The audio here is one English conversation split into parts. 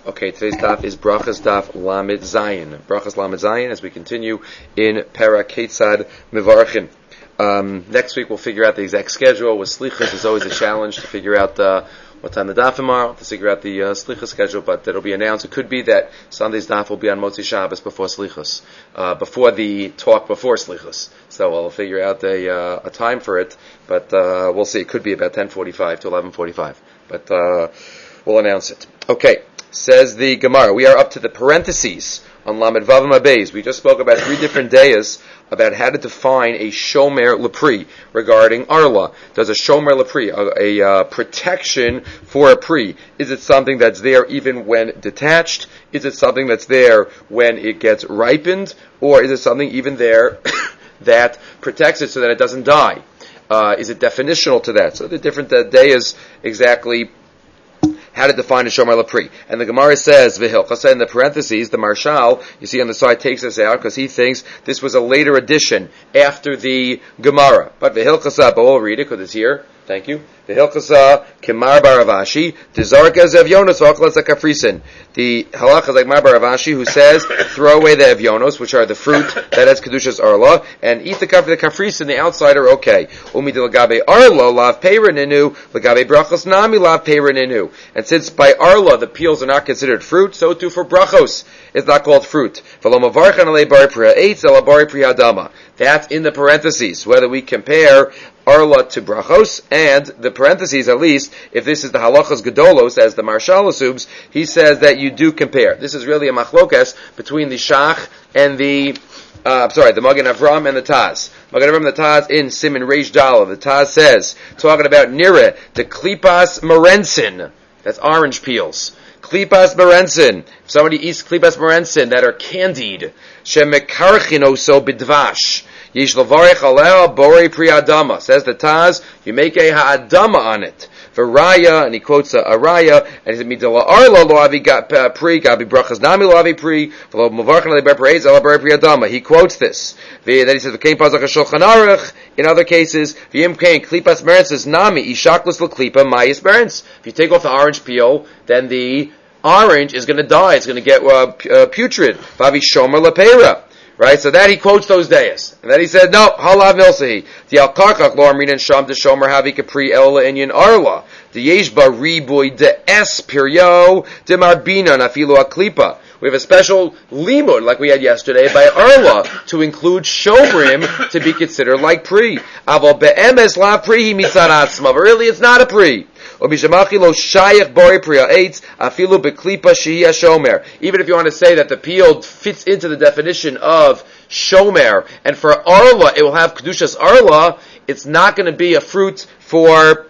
Okay, today's daf is Brachas Daf Lamed Zayin. Brachas Lamed Zayin as we continue in Perek Ketzad Mevarchin. Next week we'll figure out the exact schedule. With Slichas, it's always a challenge to figure out what time the daf tomorrow, to figure out the Slichas schedule, but it'll be announced. It could be that Sunday's daf will be on Motzi Shabbos before Slichas, before the talk before Slichas. So we'll figure out a time for it, but we'll see. It could be about 10:45 to 11:45, but we'll announce it. Okay. Says the Gemara, we are up to the parentheses on Lamed Vavam Abeis. We just spoke about 3 different dayas about how to define a Shomer Lepri regarding Arla. Does a Shomer Lepri, a protection for a Pri, is it something that's there even when detached? Is it something that's there when it gets ripened? Or is it something even there that protects it so that it doesn't die? Is it definitional to that? So the different dayas exactly how to define a Shomer Lepri. And the Gemara says, V'hilchasa, in the parentheses, the Marshal, you see on the side, takes this out because he thinks this was a later addition after the Gemara. But V'hilchasa, but we'll read it because it's here. Thank you. V'hilchasa, Kemar Baravashi, Dizarka Zevyonos, V'achlas HaKafrisin. The halacha is like Mar Baravashi, who says, throw away the Evyonos, which are the fruit that has Kedushas Arla, and eat the Kafrisin, the outside are okay. Umi de Lagabe Arla, Lav Peirininu, Lagabe Brachos Nami, Lav Peirininu. And since by Arla, the peels are not considered fruit, so too for Brachos, it's not called fruit. That's in the parentheses, whether we compare Arla to Brachos, and the parentheses, at least, if this is the Halachas Gedolos, as the Marshal assumes, he says that you do compare. This is really a machlokas between the Shach and the Magen Avram and the Taz. Magen Avram and the Taz in Siman Reish Daled. The Taz says, talking about Nira, the Klipas Merensin, that's orange peels. Klipas Merensin, if somebody eats Klipas Merensin that are candied, Shemekarchino so bidvash, Yish Lavarech Alea Borei Pri Adama, says the Taz, you make a ha'adama on it. V'raya, and he quotes a raya, and he said, Midala Arla lo avi pri, gabi brachas nami lo avi pri, v'lo mavarchan ale ber pereiz ala borei pri adama. He quotes this. Then he says, V'kein pazach ha-shulchan aruch, in other cases, V'yim kein klipas merens says, Nami, ishaklus l'klipa mayis merens. If you take off the orange peel, then the orange is going to die. It's going to get putrid. Vavi shomer lepeira. Right, so that he quotes those days. And then he said, no, halav milsahi. The al-karkach lo amrin and sham de shomer havi kapri eola inyan arla. The yeshba riboy de es piryo de marbina nafilu aklipa. We have a special limud, like we had yesterday, by Arla, to include shomrim to be considered like pri. Aval be'emes la pri mitzad atzma. But really, it's not a pri. Even if you want to say that the peel fits into the definition of shomer, and for Arla, it will have Kedushas Arla, it's not going to be a fruit for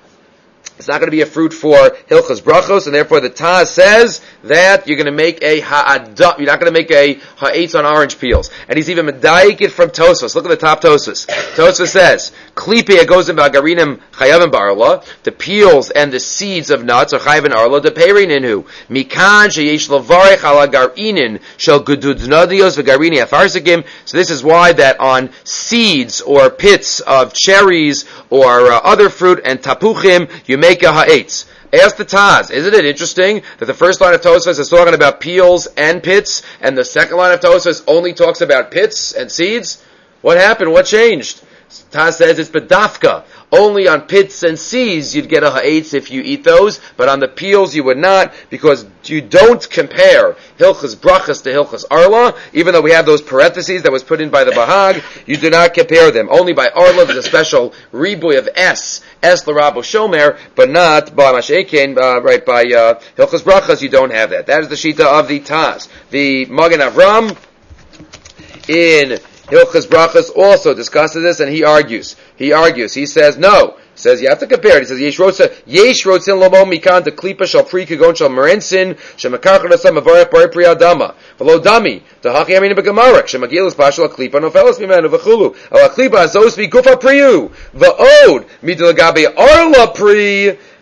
Hilchas Brachos, and therefore the Taz says that you're going to make a ha'adam, you're not going to make a ha'etz on orange peels. And he's even medayik it from Tosfos. Look at the top Tosfos. Tosfos says, Klipi, it goes in Bagarinim Chayavim Barla, the peels and the seeds of nuts are Chayavim Arla, the Peirininu. Mikan sheyesh lavarech ala garinin shel gududnadios v'garini afarsikim. So this is why that on seeds or pits of cherries or other fruit and tapuchim, you make a ha'etz. Ask the Taz, isn't it interesting that the first line of Tosfos is talking about peels and pits, and the second line of Tosfos only talks about pits and seeds? What happened? What changed? Taz says it's bedafka. Only on pits and seeds you'd get a ha'etz if you eat those, but on the peels you would not, because you don't compare Hilchas Brachas to Hilchas Arla, even though we have those parentheses that was put in by the Bahag, you do not compare them. Only by Arla there's a special riboy of Es L'Rabo Shomer, but not by Mashekin, by Hilchas Brachas you don't have that. That is the Shita of the Taz. The Magen Avram in Hilchas Brachas also discusses this, and he argues. He says, no. He says, you have to compare it. He says, Yesh rotzin lomo mikan de klipa shal pri kagon shal merensin shemakar chanasam avarech bari pri adama v'lo dami dehaki amina begamarek shemagilas pashal klipa nofelas mimenu v'chulu al klipa azos v'gufa priu v'od midilagabe arla pri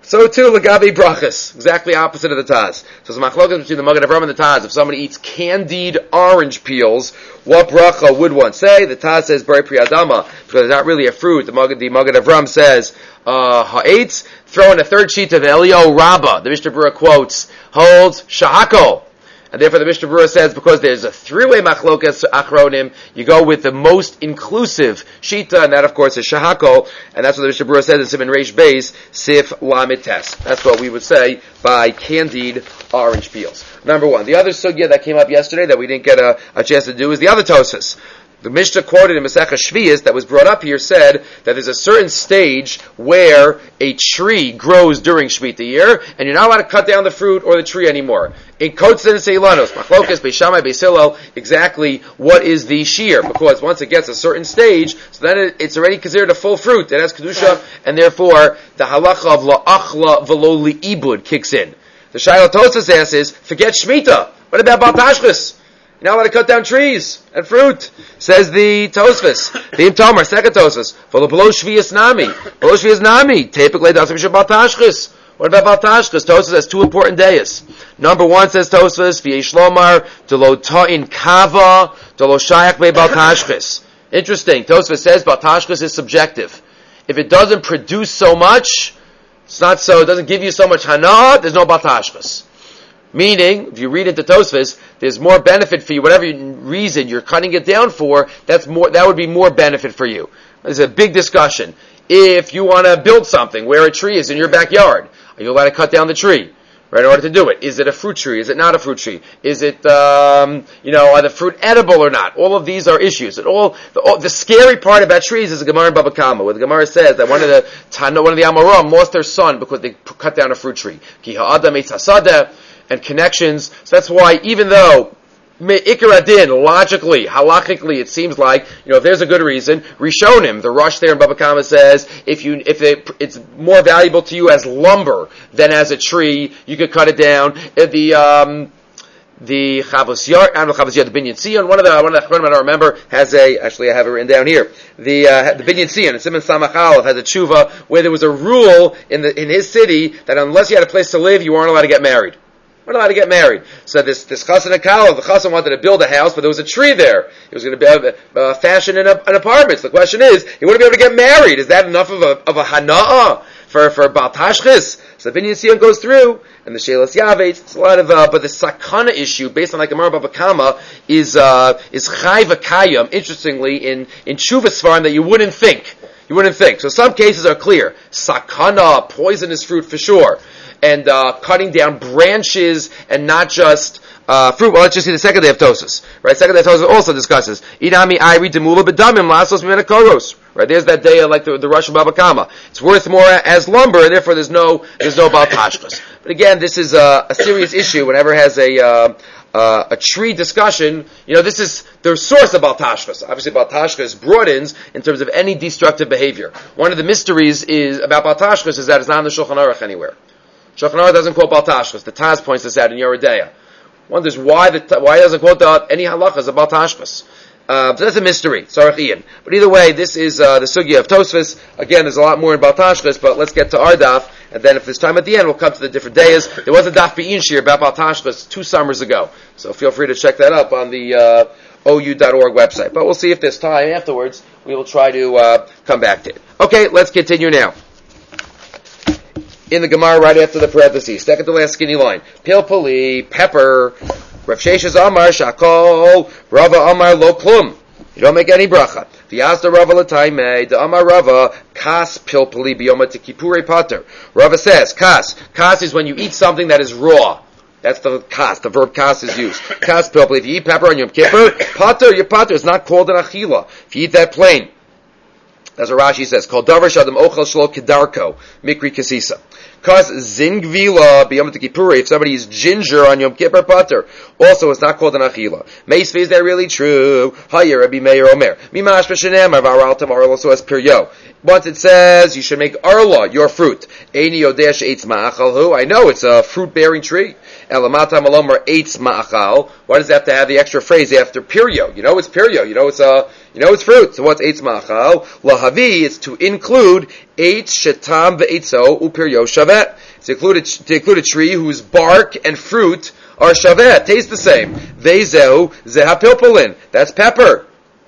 So too, Lagavi Brachas, exactly opposite of the Taz. So it's machlokas between the Magen Avraham and the Taz. If somebody eats candied orange peels, what bracha would one say? The Taz says Bari Pri Adama, because it's not really a fruit. The Magen Avraham says ha'etz. Throw in a third sheet of Elio Rabbah. The Mishnah Berurah quotes, holds Shahako. And therefore the Mishnah Berurah says, because there's a three-way machlokas achronim, you go with the most inclusive shita, and that of course is Shahako, and that's what the Mishnah Berurah says in Siman Reish Beis, Sif Lamed Tes. That's what we would say by candied orange peels. Number one. The other sugya that came up yesterday that we didn't get a chance to do is the other Tosfos. The Mishnah quoted in Masechah Shviyos that was brought up here said that there's a certain stage where a tree grows during Shemitah year, and you're not allowed to cut down the fruit or the tree anymore. In Kotzen Seilanos, Machlokas, Beis Shammai, Beis Hillel, exactly what is the shear? Because once it gets a certain stage, so then it's already considered a full fruit. It has kedusha, and therefore the halacha of la'achla v'lo li'ibud kicks in. The Shaila Tosfos asks is, forget Shemitah. What about Bal Tashchis? You're not allowed to cut down trees and fruit. Says the Tosfos. The Im Tomar, second Tosfos. Below Shviyos Nami. Below Shviyos Nami. Typically, that's what Bal Tashchis. What about Bal Tashchis? Tosfos has two important days. Number one, says Tosfos, V'yesh lomar, Delo ta'in kava, Delo shayach be Bal Tashchis. Interesting. Tosfos says Bal Tashchis is subjective. If it doesn't produce so much, it's not so, it doesn't give you so much hana, there's no Bal Tashchis. Meaning, if you read into Tosfos, there's more benefit for you, whatever reason you're cutting it down for, that would be more benefit for you. There's a big discussion. If you want to build something where a tree is in your backyard, are you allowed to cut down the tree? Right, in order to do it. Is it a fruit tree? Is it not a fruit tree? Is it, are the fruit edible or not? All of these are issues. The scary part about trees is the Gemara in Baba Kama, where the Gemara says that one of the Amoram lost their son because they cut down a fruit tree. Ki ha'adam eitz hasadeh, and connections. So that's why, even though Ikar Adin, logically, halachically, it seems like, if there's a good reason, Rishonim, the Rosh there in Baba Kama says, it's more valuable to you as lumber than as a tree, you could cut it down. The Chavos Yair, the Binyan Tzion, one of the Achronim I don't remember, actually I have it written down here. The Binyan Tzion, and Simon Samachal has a tshuva where there was a rule in his city that unless you had a place to live, you weren't allowed to get married. We're not allowed to get married. So this Chassan Akal, the Chassan wanted to build a house, but there was a tree there. He was going to fashion an apartment. So the question is, he wouldn't be able to get married. Is that enough of a hana'ah for Bal Tashchis? So the Binyan Tzion goes through, and the Shelas Yavetz, it's a lot of, but the Sakana issue, based on like Gemara Baba Kama, is Chai V'Kayim, interestingly, in Tshuva Svarim that you wouldn't think. You wouldn't think. So some cases are clear. Sakana, poisonous fruit for sure. And cutting down branches and not just fruit. Well, let's just see the second day of Tosfos. Right? Second day of Tosfos also discusses Idami Iri Demula Bedamim Lasos Mimena Koros. Right? There's that day like the Rosh Baba Kama. It's worth more as lumber, and therefore there's no Bal Tashchis. But again, this is a serious issue. Whenever it has a tree discussion, this is the source of Bal Tashchis. Obviously, Bal Tashchis broadens in terms of any destructive behavior. One of the mysteries about Bal Tashchis is that it's not in the Shulchan Aruch anywhere. Shulchan Aruch doesn't quote Bal Tashchis. The Taz points this out in Yoreh De'ah. Wonders why he doesn't quote any halachas about Tashchis. So that's a mystery. Sarach Ian. But either way, this is the sugya of Tosfos. Again, there's a lot more in Bal Tashchis, but let's get to our daf, and then if there's time at the end, we'll come to the different days. There was a daf be'in shir about Bal Tashchis 2 summers ago, so feel free to check that up on the ou.org website. But we'll see if there's time afterwards. We will try to come back to it. Okay, let's continue now. In the Gemara right after the parentheses, second to last skinny line. Pilpuli, pepper, Rav Sheshes Amar, Shakol, Rava Amar Lo Klum. You don't make any bracha. V'yazda Rava L'taimei, the Amar Rava, Kas Pilpuli Biyoma Tekipure Pater. Rava says, Kas. Kas is when you eat something that is raw. That's the kas. The verb kas is used. Kas Pilpuli. If you eat pepper on Yom Kippur, Pater, your Pater is not called an achila. If you eat that plain. That's what Rashi says. Kol davar shadam ochel shlo kedarko mikri kasisa. Cause zingvila b'yom kippur. If somebody eats ginger on Yom Kippur Pater, also it's not called an achila. Meisve, is that really true? Hayer Rabbi Meir Omer. Mimash b'shenemar v'aral tamar also as piryo. Once it says you should make arla, your fruit. Eini yodeh she'etz ma'achalhu. I know it's a fruit-bearing tree. Elamata malomar eitz ma'achal. Why does it have to have the extra phrase after pirio? You know it's pirio. You know it's fruit. So what's eitz ma'achal? Lahavi, it's to include eitz shetam ve'etzo upirio shavet. To include a tree whose bark and fruit are shavet, taste the same. Ve'zeu zehapilpulin. That's pepper.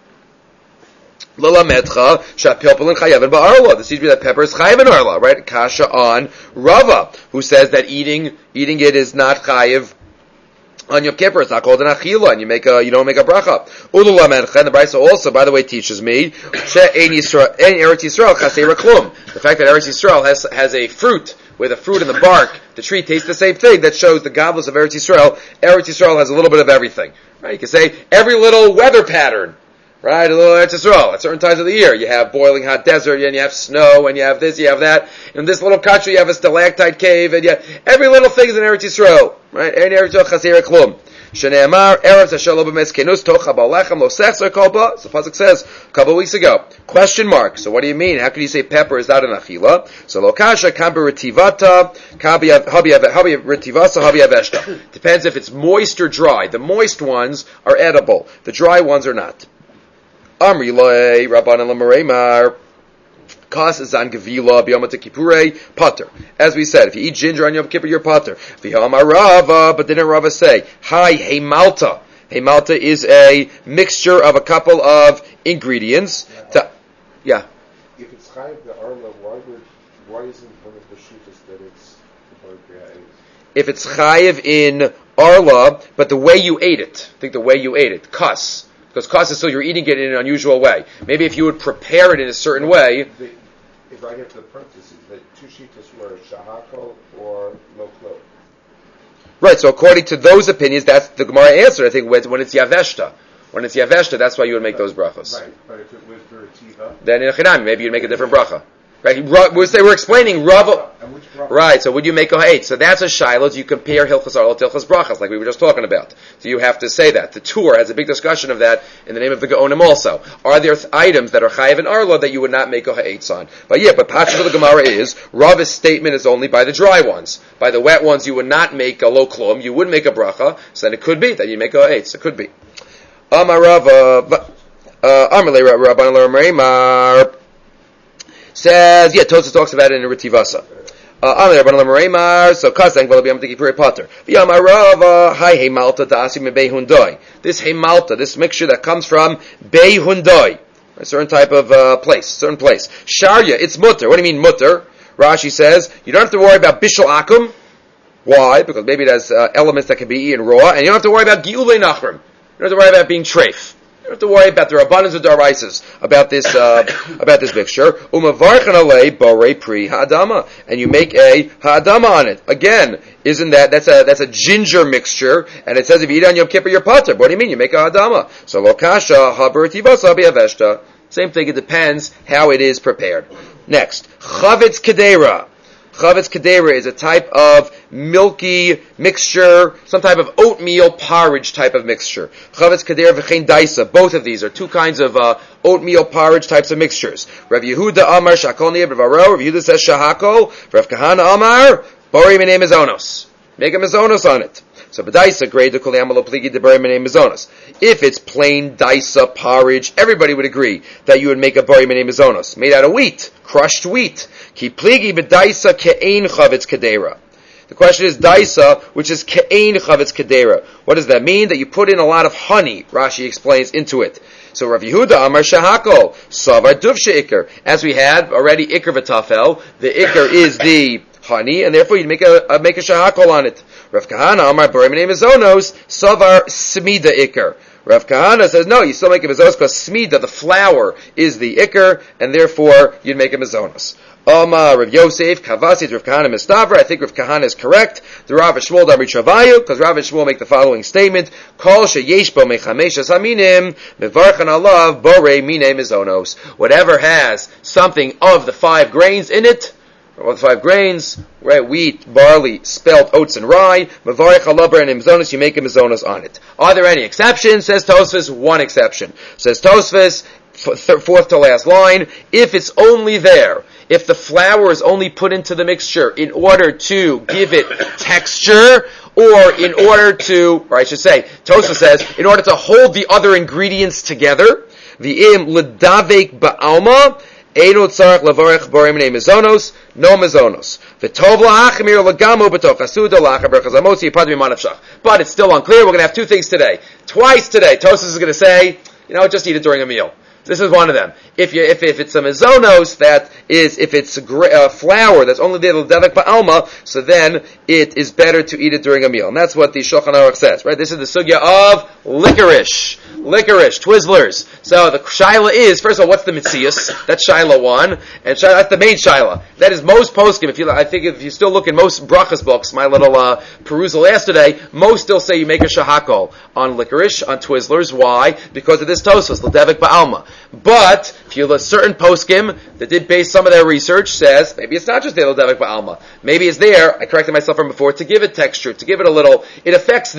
L'lamedcha shapilpulin chayavin ba'arla. This seems to be that pepper is chayav in arla, right? Kasha on Rava, who says that eating it is not chayav on Yom Kippur. It's not called an achila, and you don't make a bracha. Ululamedcha, and the Brisa also, by the way, teaches me she'ein Eretz Yisrael chasei klum. The fact that Eretz Yisrael has a fruit, where the fruit and the bark, the tree tastes the same thing, that shows the godless of Eretz Yisrael. Eretz Yisrael has a little bit of everything, right? You can say every little weather pattern. Right, a little Eretz Yisrael. At certain times of the year, you have boiling hot desert, and you have snow, and you have this, you have that. In this little country, you have a stalactite cave, and every little thing is in Eretz Yisrael. Right? Eretz Yisrael chasir klum. Shneimar eretz asher lo b'meskenus tocha ba'lechem lo sechzer kolba. So Pasuk says a couple of weeks ago. Question mark. So what do you mean? How can you say pepper is not an achila? So lo kasha kam b'retivata habi retivasa habi aveshta. Depends if it's moist or dry. The moist ones are edible. The dry ones are not. Amri loy Rabbanan l'mareimar kas zan gevila b'yom kippurei pater. As we said, if you eat ginger on Yom Kippur, you're pater. V'hamar Rava, but didn't Rava say hi heimalta? Heimalta is a mixture of a couple of ingredients. Yeah. If it's chayiv the arla, why isn't one of the shittas that it's if it's chayiv in arla, but the way you ate it? I think the way you ate it, kas. Because kas is still you're eating it in an unusual way. Maybe if you would prepare it in a certain way. If I get to the parentheses, the two shittas were shahakol or loklo. Right, so according to those opinions, that's the Gemara answer, I think, when it's yaveshta. When it's yaveshta, that's why you would make those brachas. Right, but if it was berativa, then in a chinam, maybe you'd make a different bracha. Right, we're explaining Rava. Right, so would you make a ha'et? So that's a shiloh. You compare hilchas arla to hilchas brachas, like we were just talking about. So you have to say that. The Tur has a big discussion of that in the name of the Gaonim also. Are there items that are chayiv and arla that you would not make a ha'et on? But Pasha of the Gemara is, Rava's statement is only by the dry ones. By the wet ones, you would not make a lo klum, you would make a bracha, so then it could be that you make a ha'et. It could be. Amar Rava, Amalei Rabban L'Meimar, says, Tosafos talks about it in Ritivasa. So Kasang will be Amtiki Potter. Yamarava, hi Heimalta Dasi me Behundoi. This Heimalta, this mixture that comes from Behundoi, a certain type of certain place. Sharya, it's mutter. What do you mean mutter? Rashi says, you don't have to worry about Bishul Akum. Why? Because maybe it has elements that can be eaten raw, and you don't have to worry about Giulei Nachrim. You don't have to worry about being treif. You don't have to worry about the abundance of daraisas about this mixture. Umavarchan alei borei pri ha'adama, and you make a ha'adama on it. Again, isn't that's a ginger mixture? And it says if you eat on Yom Kippur, you're pater. What do you mean? You make a ha'adama. So lokasha ha'berativasa bi'aveshta. Same thing. It depends how it is prepared. Next, chavetz kedera. Chavetz kedera is a type of milky mixture, some type of oatmeal porridge type of mixture. Chavetz kedera v'chein daisa. Both of these are two kinds of oatmeal porridge types of mixtures. Rav Yehuda Amar Shakol Niyeh B'Varo. Rav Yehuda says Shahakol. Rav Kahana Amar Bori Minei Mizonos. Make a mizonos on it. So b'daisa grade the kolyamalo pligi de bori minei mizonos. If it's plain daisa porridge, everybody would agree that you would make a bori minei mizonos made out of wheat, crushed wheat. Ki pligi b'daisa ke'ein chavetz kedera. The question is daisa, which is ke'ein chavetz kedera. What does that mean? That you put in a lot of honey. Rashi explains into it. So Rav Yehuda Amar Shahakol Savar Duvshe Iker. As we had already Iker v'tafel, the Iker is the honey, and therefore you make a shahakol on it. Rav Kahana Amar Bori Minei Mizonos Savar Smida Iker. Rav Kahana says no, you still make a mizonos because smida, the flour, is the Iker, and therefore you'd make a mizonos. Rav Yosef Kavasit Rav Kahana Mistavra. I think Rav Kahana is correct. The Rav Shmuel Damri Chavayu, because Rav Shmuel make the following statement: Kol sheyesh bo mechameshes haminim mevarchan alav borei minei mizonos. Whatever has something of the 5 grains in it. Or the 5 grains, right? Wheat, barley, spelt, oats, and rye. Mavarich halaber and mizonos, you make a mizonos on it. Are there any exceptions? Says Tosfos, one exception. Says Tosfos, fourth to last line, if it's only there, if the flour is only put into the mixture in order to give it texture, or in order to, or I should say, Tosfos says, in order to hold the other ingredients together, v'im l'davek ba'alma, Eino tzarech lavarech borim nei mezonos, no mezonos. V'tov la'achmir l'gamo b'toch hasuda la'achaber chazamotzi yipadmi manavshach. But it's still unclear. We're going to have two things today. Twice today, Tosfos is going to say, just eat it during a meal. This is one of them. If it's a mezonos, if it's flour that's only there l'davek ba'alma, so then it is better to eat it during a meal. And that's what the Shulchan Aruch says, right? This is the sugya of licorice, Twizzlers. So the shaila is, first of all, what's the mitzias? That's shaila one, and that's the main shaila. That is most poskim. If you still look in most brachas books, my little perusal yesterday, most still say you make a shahakol on licorice, on Twizzlers. Why? Because of this Tosfos, l'davek ba'alma. But if you look, certain poskim that did base some of their research says maybe it's not just the l'davek ba'alma. Maybe it's there. I corrected myself from before to give it texture, to give it a little. It affects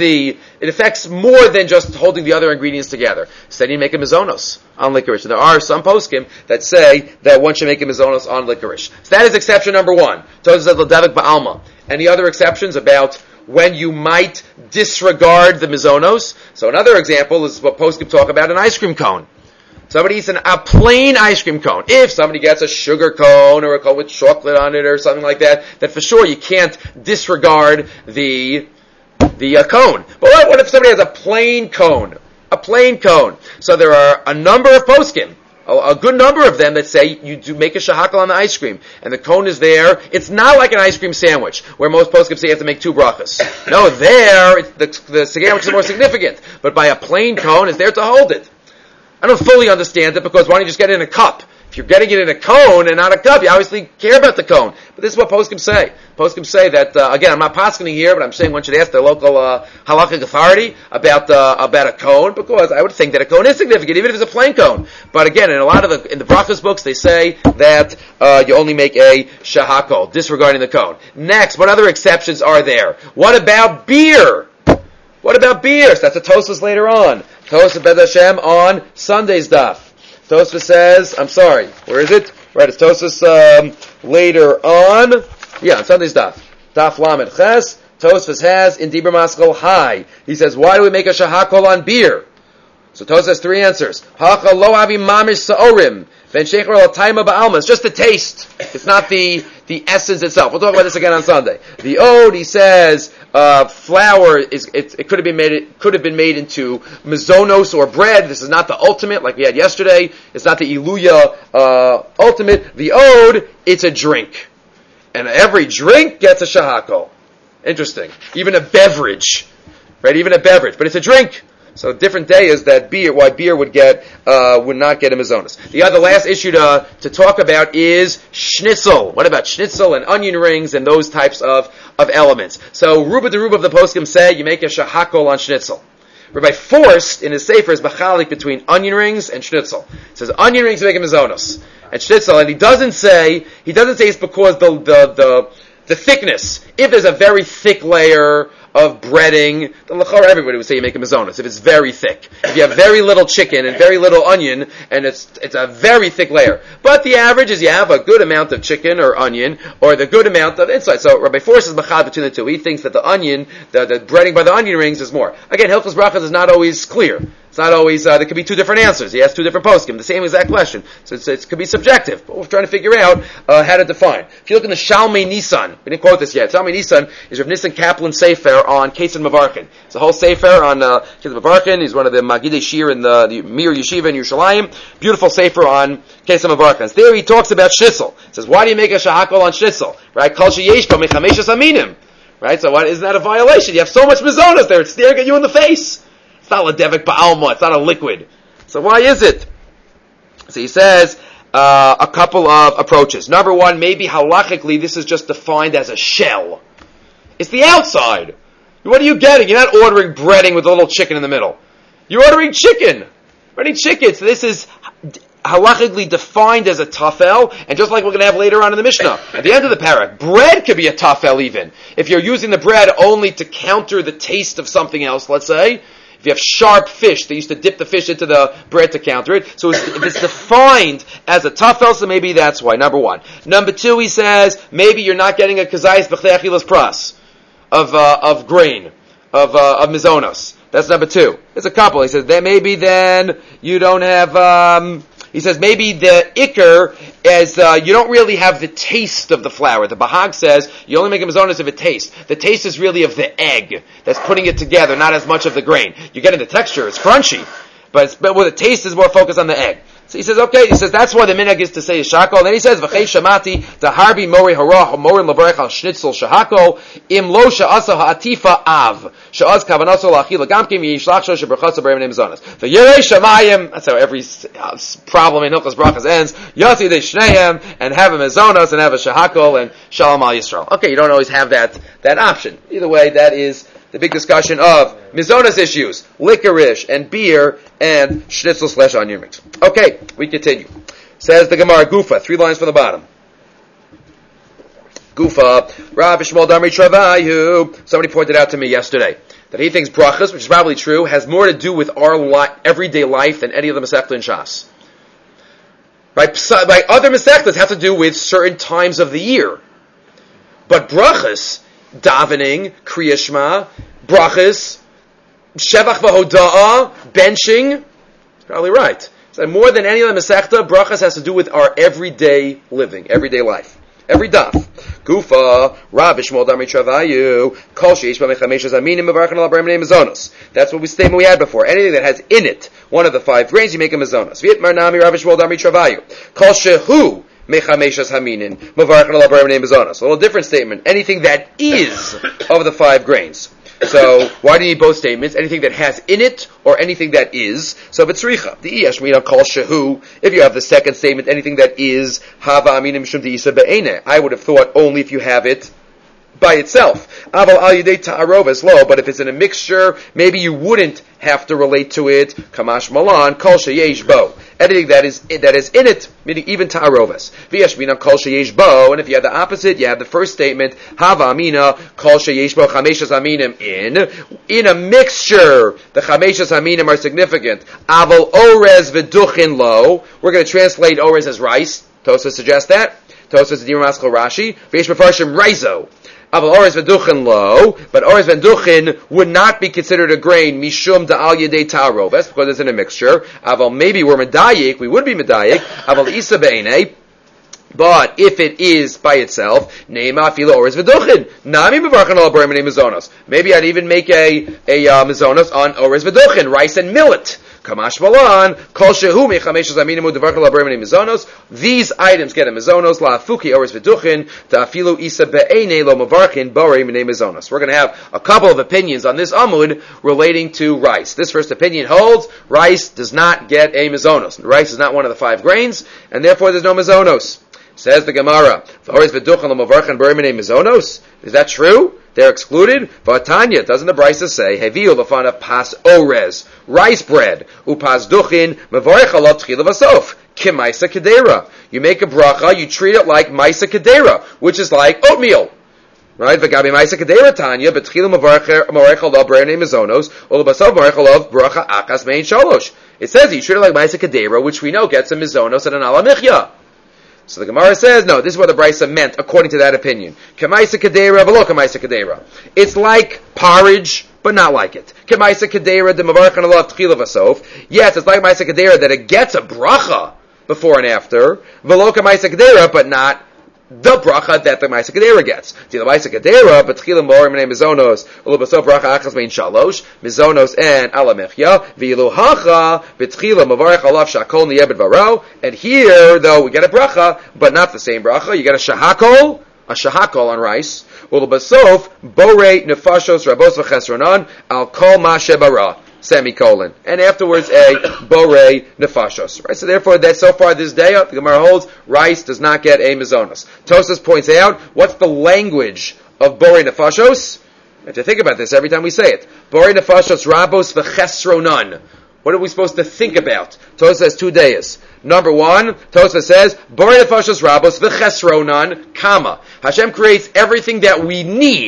more than just holding the other ingredients together. So then you make a mezonos on licorice. And there are some poskim that say that one should make a mezonos on licorice. So that is exception number one. Tosfos says l'davek ba'alma. Any other exceptions about when you might disregard the mezonos? So another example is what poskim talk about an ice cream cone. Somebody eats a plain ice cream cone. If somebody gets a sugar cone or a cone with chocolate on it or something like that, then for sure you can't disregard the cone. But what if somebody has a plain cone? A plain cone. So there are a number of poskim, a good number of them that say you do make a shahakal on the ice cream, and the cone is there. It's not like an ice cream sandwich, where most poskim say you have to make two brachas. No, the sandwich is more significant. But by a plain cone, it's there to hold it. I don't fully understand it, because why don't you just get it in a cup? If you're getting it in a cone and not a cup, you obviously care about the cone. But this is what poskim say. Poskim say that, again, I'm not paskening here, but I'm saying one should ask their local halachic authority about a cone, because I would think that a cone is significant, even if it's a plain cone. But again, in the brachas books, they say that you only make a shahakol, disregarding the cone. Next, what other exceptions are there? What about beer? So that's a Tosfos later on. Tosfos Bez Hashem on Sunday's daf. Tosfos says, I'm sorry, where is it? Right, it's Tosfos later on. Yeah, on Sunday's daf. Daf Lamed Ches. Tosfos has in Dibur Maskal High. He says, why do we make a shahakol on beer? So Tosfos has three answers. Hacha lo avi mamish sa'orim. Ben shecher al taima ba'alma. It's just the taste. It's not the essence itself. We'll talk about this again on Sunday. The ode, he says, flour it could have been made into mezonos or bread. This is not the ultimate like we had yesterday. It's not the iluya ultimate. The ode, it's a drink, and every drink gets a shahakol. Interesting. Even a beverage, right? Even a beverage, but it's a drink. So a different day is that why beer would not get a mezonos. The last issue to talk about is schnitzel. What about schnitzel and onion rings and those types of elements? So Ruba de Ruba of the poskim say you make a shahakol on schnitzel. Rabbi Forst in his sefer is machalik between onion rings and schnitzel. He says onion rings make a mezonos and schnitzel, and he doesn't say it's because the thickness. If there's a very thick layer of breading, then l'chora everybody would say you make a mezonos if it's very thick. If you have very little chicken and very little onion, and it's a very thick layer. But the average is you have a good amount of chicken or onion, or the good amount of inside. So Rabbi Forst is machad between the two. He thinks that the onion, the breading by the onion rings is more. Again, Hilchos Brachos is not always clear. It's not always, there could be two different answers. He has two different poskim, the same exact question. So it could be subjective, but we're trying to figure out how to define. If you look in the Shalmei Nisan, we didn't quote this yet. Shalmei Nisan is Rav Nissen Kaplan's sefer on Ketzad Mevarchin. It's a whole sefer on Ketzad Mevarchin. He's one of the Magidei Shir in the Mir Yeshiva in Yerushalayim. Beautiful sefer on Ketzad Mevarchin. There he talks about schnitzel. He says, why do you make a shahakol on schnitzel? Right? Kol sheyeshko mechameshes aminim. Right? So isn't that a violation? You have so much mezonos there, it's staring at you in the face. It's not l'davek ba'alma. It's not a liquid. So why is it? So he says a couple of approaches. Number one, maybe halachically this is just defined as a shell. It's the outside. What are you getting? You're not ordering breading with a little chicken in the middle. You're ordering chicken. Ordering chicken. So this is halachically defined as a tafel, and just like we're going to have later on in the Mishnah, at the end of the parak, bread could be a tafel even. If you're using the bread only to counter the taste of something else, let's say, If you have sharp fish, they used to dip the fish into the bread to counter it. So if it's defined as a tafel, so maybe that's why. Number one. Number two, he says maybe you're not getting a kazayis b'chdei achilas pras of grain of mizonos. That's number two. There's a couple. He says that maybe then you don't have. He says maybe the ikr is you don't really have the taste of the flour. The Bahag says you only make a mizonos if it tastes. The taste is really of the egg that's putting it together, not as much of the grain. You're getting the texture; it's crunchy, but with the taste is more focused on the egg. So he says, okay, he says that's why the minhag is to say shakol. And then he says, v'chei shamati harbi mori harah morin lavarech al schnitzel shahakol im lo sha'asa ha'atifa av sha'az kavanaso la'achila gamkim yishlach shosha brachasa b'reim mizonos. The yerei shamayim, that's how every problem in Hilchos Brachas ends, yasi de shneim, and have a mizonos and have a shahakol and shalom al Yisrael. Okay, you don't always have that option. Either way, that is the big discussion of mizonos issues, licorice and beer and schnitzel/onion mix. Okay, we continue. Says the Gemara, Gufa, 3 lines from the bottom. Gufa, Rav Shmuel Damri Travayu. Somebody pointed out to me yesterday that he thinks brachas, which is probably true, has more to do with our everyday life than any of the Masechta in Shas. Right? Other Masechtas have to do with certain times of the year. But brachas, davening, Kriya Shema, brachas, shevach v'hoda'ah, benching, probably right. So more than any of the Masechta, brachas has to do with our everyday living, everyday life. Every daf. Gufa, Rav Shmuel Damri Travayu, Kol Sheish B'Mechameshes Aminim Mevarchen Al Abraham Name Mizonos. That's what we statement we had before. Anything that has in it one of the 5 grains, you make a Mizonos. V'it Marnami Rav Shmuel Damri Travayu, Kol Shehu Mechameshes Haminin Mevarchen Al Abraham Name Mizonos. A little different statement. Anything that is of the 5 grains. So, why do you need both statements? Anything that has in it, or anything that is. So, b'tzricha. The Iyashmina Kol Shehu. If you have the second statement, anything that is, Hava Aminim Shum D'Isa Be'ene. I would have thought only if you have it by itself. Aval Al Yidei Ta'arovas Lo. But if it's in a mixture, maybe you wouldn't have to relate to it. Kamash Malan, Kol Sheyesh Bo. Anything that is in it, meaning even Ta'arovas. V'yashmina Kol Sheyesh Bo. And if you have the opposite, you have the first statement, Hava Amina, Kol Sheyesh Bo, Chameshas Aminim in a mixture, the Chameshas Aminim are significant. Aval Orez V'duchin Lo. We're going to translate Orez as rice. Tosa suggests that. Tosa is Dimar Maskal Rashi. V'yesh Mefarshim Rizo. Aval Orez V'duchin Lo, but Orez V'duchin would not be considered a grain, Mishum Da'al Yedei Ta'aroves, because it's in a mixture. Aval, maybe we're Medayik, we would be Medayik. Aval Isa Be'enei, but if it is by itself, Neima Fila Orez V'duchin, Nami Mevarchen Al Abraham Name Mizonos. Maybe I'd even make a Mizonos on Orez V'duchin, rice and millet. Kamash Malan, Kol Shehu Mechameshes Aminim U'Devarchen Al Abraham Name Mizonos. These items get a Mizonos, La'afuki Orez V'duchin, Ta'afilu Isa Be'enei Lo Mevarchen Borei Name Mizonos. We're going to have a couple of opinions on this Amud relating to rice. This first opinion holds, rice does not get a Mizonos. Rice is not one of the 5 grains, and therefore there's no Mizonos. Says the Gemara, is that true? They're excluded? Vatanya, doesn't the Brisa say, Heviu lefana pas orez, rice bread, upas duchin, mevarech alav tchila vasof, kimaisa kedera. You make a bracha, you treat it like maisa kedera, which is like oatmeal. Right? V'gabi maisa kedera tanya, betchila mevarech alav brene mizonos, ulabasav mevarech alav bracha akas mein shalosh. It says you treat it like maisa kedera, which we know gets a mizonos and an alamichya. So the Gemara says, no, this is what the Brisa meant, according to that opinion. Kemaisa kedera, v'lo kemaisa kedera. It's like porridge, but not like it. Kemaisa kedera, the mavarchan alav tchila vasof. Yes, it's like maisa kedera, that it gets a bracha before and after. V'lo kemaisa kedera, but not the bracha that the Maisa Kedera gets. The Maisa Kedera, but Tchilim Morim Name Mizonos, Ulubasof Bracha Achas Mein Shalosh, Mizonos and Alamechya, Vilu Hacha, Betchilim Mavarech Alav Shakol Niyebed Varo, and here, though, we get a bracha, but not the same bracha, you get a shahakol on rice, Ulubasof, Borei Nefashos Rabos V'Chesronan, Al Kol Ma Shebara. Semicolon. And afterwards a borei nefashos. Right? So therefore, that so far this day, the Gemara holds, rice does not get a mizonos. Tosas points out, what's the language of borei nefashos? You have to think about this every time we say it. Borei nefashos rabos v'chesronan. What are we supposed to think about? Tosas has 2 days. Number 1, Tosas says, borei nefashos rabos v'chesronan, comma. Hashem creates everything that we need.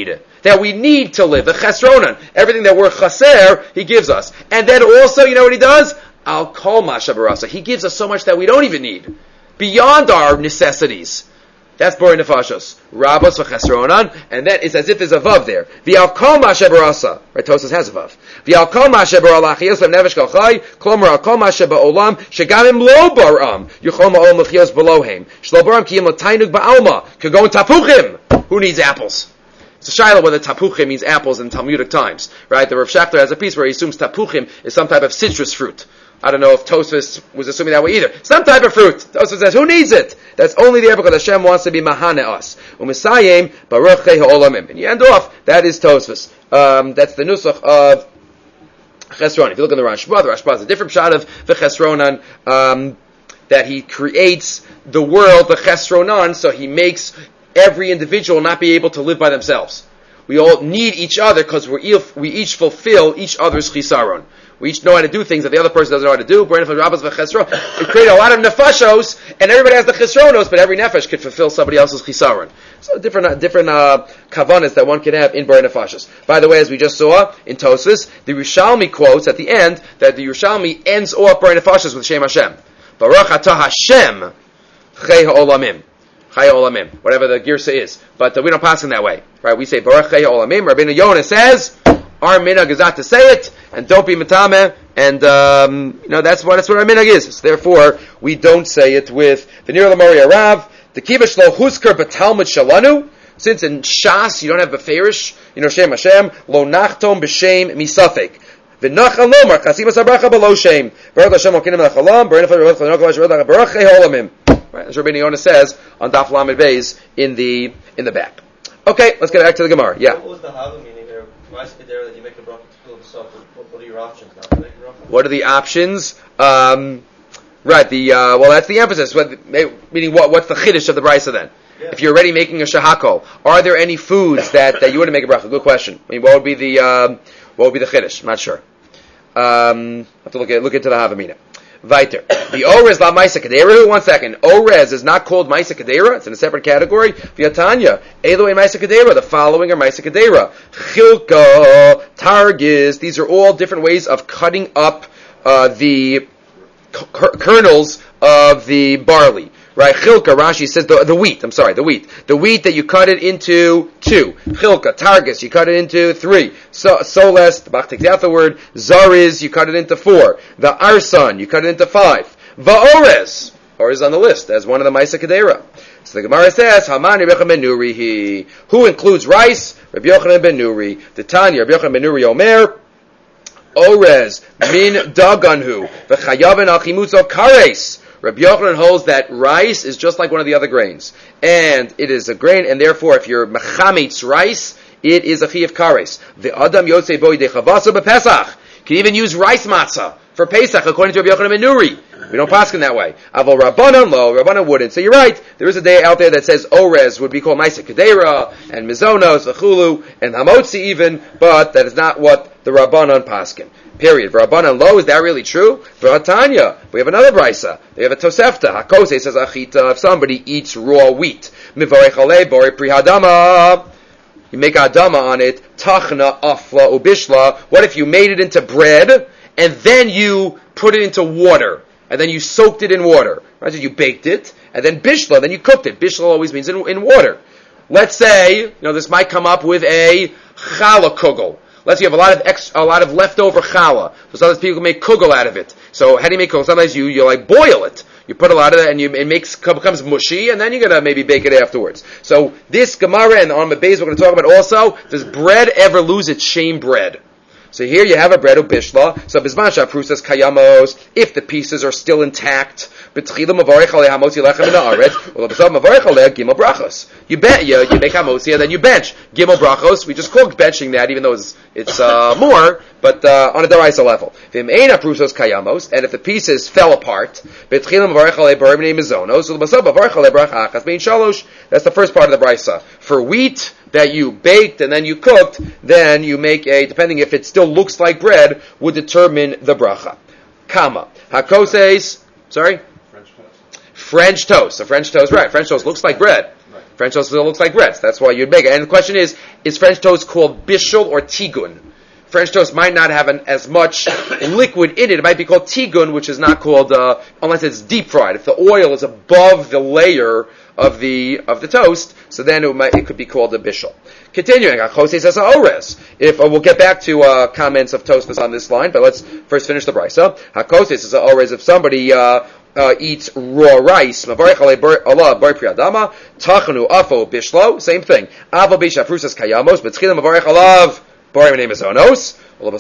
that we need to live. The chesronan, everything that we're chaser, he gives us. And then also, you know what he does? Al kol masha barasa. He gives us so much that we don't even need, beyond our necessities. That's Borei Nefashos. Rabos v'chesronan, and then it's as if there's a vav there. V'al kol masha barasa. Right, Tosas has a vav. V'al kol masha barala chiyos nefesh kol chai, klomer al kol masha ba'olam, shegamim lo baram, yuchol ma'ol mechiyos belohem. Shlo baram kiyim l'tainug ba'alma, could go in tapuchim. Who needs apples? It's a shiloh whether tapuchim means apples in Talmudic times. Right, the Rav Shachter has a piece where he assumes tapuchim is some type of citrus fruit. I don't know if Tosfos was assuming that way either. Some type of fruit. Tosfos says, who needs it? That's only there because Hashem wants to be mahane us. U'misayim baruch ha'olamim. And you end off, that is Tosfos. That's the nusach of Chesron. If you look in the Rashba is a different shot of the Chesronan, that he creates the world, the Chesronan, so he makes every individual not be able to live by themselves. We all need each other because we each fulfill each other's chisaron. We each know how to do things that the other person doesn't know how to do. It created a lot of nefashos, and everybody has the chesronos, but every nefesh could fulfill somebody else's chisaron. So different kavanas that one can have in Borei Nefashos. By the way, as we just saw in Tosfos, the Yerushalmi quotes at the end that the Yerushalmi ends off Borei Nefashos with Shem Hashem. Baruch atah Hashem chei ha'olamim. Chai Olamim, whatever the girsa is. But we don't pass in that way. Right? We say Baruch Chai Olamim. Rabbeinu Yonah says, our minhag is not to say it, and don't be metameh, and that's what our minhag is. So therefore, we don't say it with the Nir Lamari Arav, the Kivash Lo Husker B'Talmud Shalanu, since in Shas you don't have Beferish, Shem Hashem, Lo Nachtom B'Shem Misafek. V'nachal Lomar, Chasimas HaBracha B'Lo Shem, Baruch Hashem Okinim L'Chalam, Baruch Chai Olamim. Right, as Rabbeinu Yonah says on Daf Lamed Beis in the back. Okay, let's get back to the Gemara. Yeah. What was the Hava meaning there? Rice Kedera that you make a bracha to fill this up. What are your options now? To make a bracha? What are the options? Right. That's the emphasis. Meaning, what's the chiddush of the brisa then? Yeah. If you're already making a shahakol, are there any foods that you wouldn't make a bracha? Good question. I mean, what would be the chiddush? I'm not sure. I have to look into the Havamina. Weiter. The Orez la Maisa Kedera. 1 second. Orez is not called Maisa Kedera. It's in a separate category. V'yatanya. Eloi Maisa Kedera. The following are Maisa Kedera. Chilka, Targis. These are all different ways of cutting up the kernels of the barley. Right? Chilka, Rashi says the wheat. I'm sorry, the wheat. The wheat that you cut it into 2. Chilka, Targis, you cut it into 3. Soles, the Bach takes out the word. Zariz, you cut it into 4. The Arsan, you cut it into 5. Va'orez, Orez on the list as one of the Maisa Kedera. So the Gemara says, Hamani Rabbi Yochanan ben Nuri. Who includes rice? Rabbi Yochanan ben Nuri. The Tanya, Rabbi Yochanan ben Nuri Omer. Orez, min daganhu. V'chayaven al chimutzo kares. Rabbi Yochanan holds that rice is just like one of the other grains. And it is a grain, and therefore if you're mechametz rice, it is a chiyuv kares. The Adam yotzei boi dechavasa b'Pesach. You can even use rice matzah for Pesach, according to Rabbi Yochanan ben Nuri. We don't pass in that way. Aval Rabbanan lo, Rabbanan wouldn't. So you're right, there is a day out there that says Orez would be called Maisa Kedera, and Mizonos, V'chulu, and Hamotzi even, but that is not what the Rabbanan paskin. Period. Rabbanan lo, is that really true? For Tanya, we have another brisa. They have a Tosefta. Hakose says Achita, if somebody eats raw wheat, Mivarech alei bori pri hadama, you make adama on it, tachna, afla, ubishla. What if you made it into bread, and then you put it into water, and then you soaked it in water? Right? So you baked it, and then bishla, then you cooked it. Bishla always means in water. Let's say, this might come up with a challah kugel. Let's say you have a lot of leftover challah. So sometimes people make kugel out of it. So how do you make kugel? Sometimes you boil it. You put a lot of that, and it becomes mushy, and then you're gonna maybe bake it afterwards. So this Gemara and on the base we're going to talk about also, does bread ever lose its shame bread? So here you have a bread of bishla. So bizman shafru says kayamos, if the pieces are still intact. Betchilim mavarech aleh hamotzi lechem in haaretz. Well, b'sav mavarech aleh gimel brachos. You make hamotzi and then you bench gimel brachos. We just called benching that, even though it's more, but on a deraisa level. V'im ein aprusos kayamos, and if the pieces fell apart, betchilim mavarech aleh b'remnei mizonos. So b'sav mavarech aleh brachachas bein shalosh. That's the first part of the brisa. For wheat that you baked and then you cooked, then you make depending if it still looks like bread, would determine the bracha. Kama. Hakoses, sorry? French toast. French toast. So French toast, right. French toast looks like bread. Right. French toast still looks like bread. That's why you'd make it. And the question is French toast called bishul or tigun? French toast might not have as much liquid in it. It might be called tigun, which is not called, unless it's deep fried. If the oil is above the layer of the toast, so then it could be called a bishul. Continuing, if we'll get back to comments of Tosfos on this line, but let's first finish the brisa. Hakoses is always if somebody eats raw rice, mavarich Allah bar priadama, tachanu afo bishlo, same thing. Avo bisha frusas kayamos, betchilim mavarich Allah bar mizonos.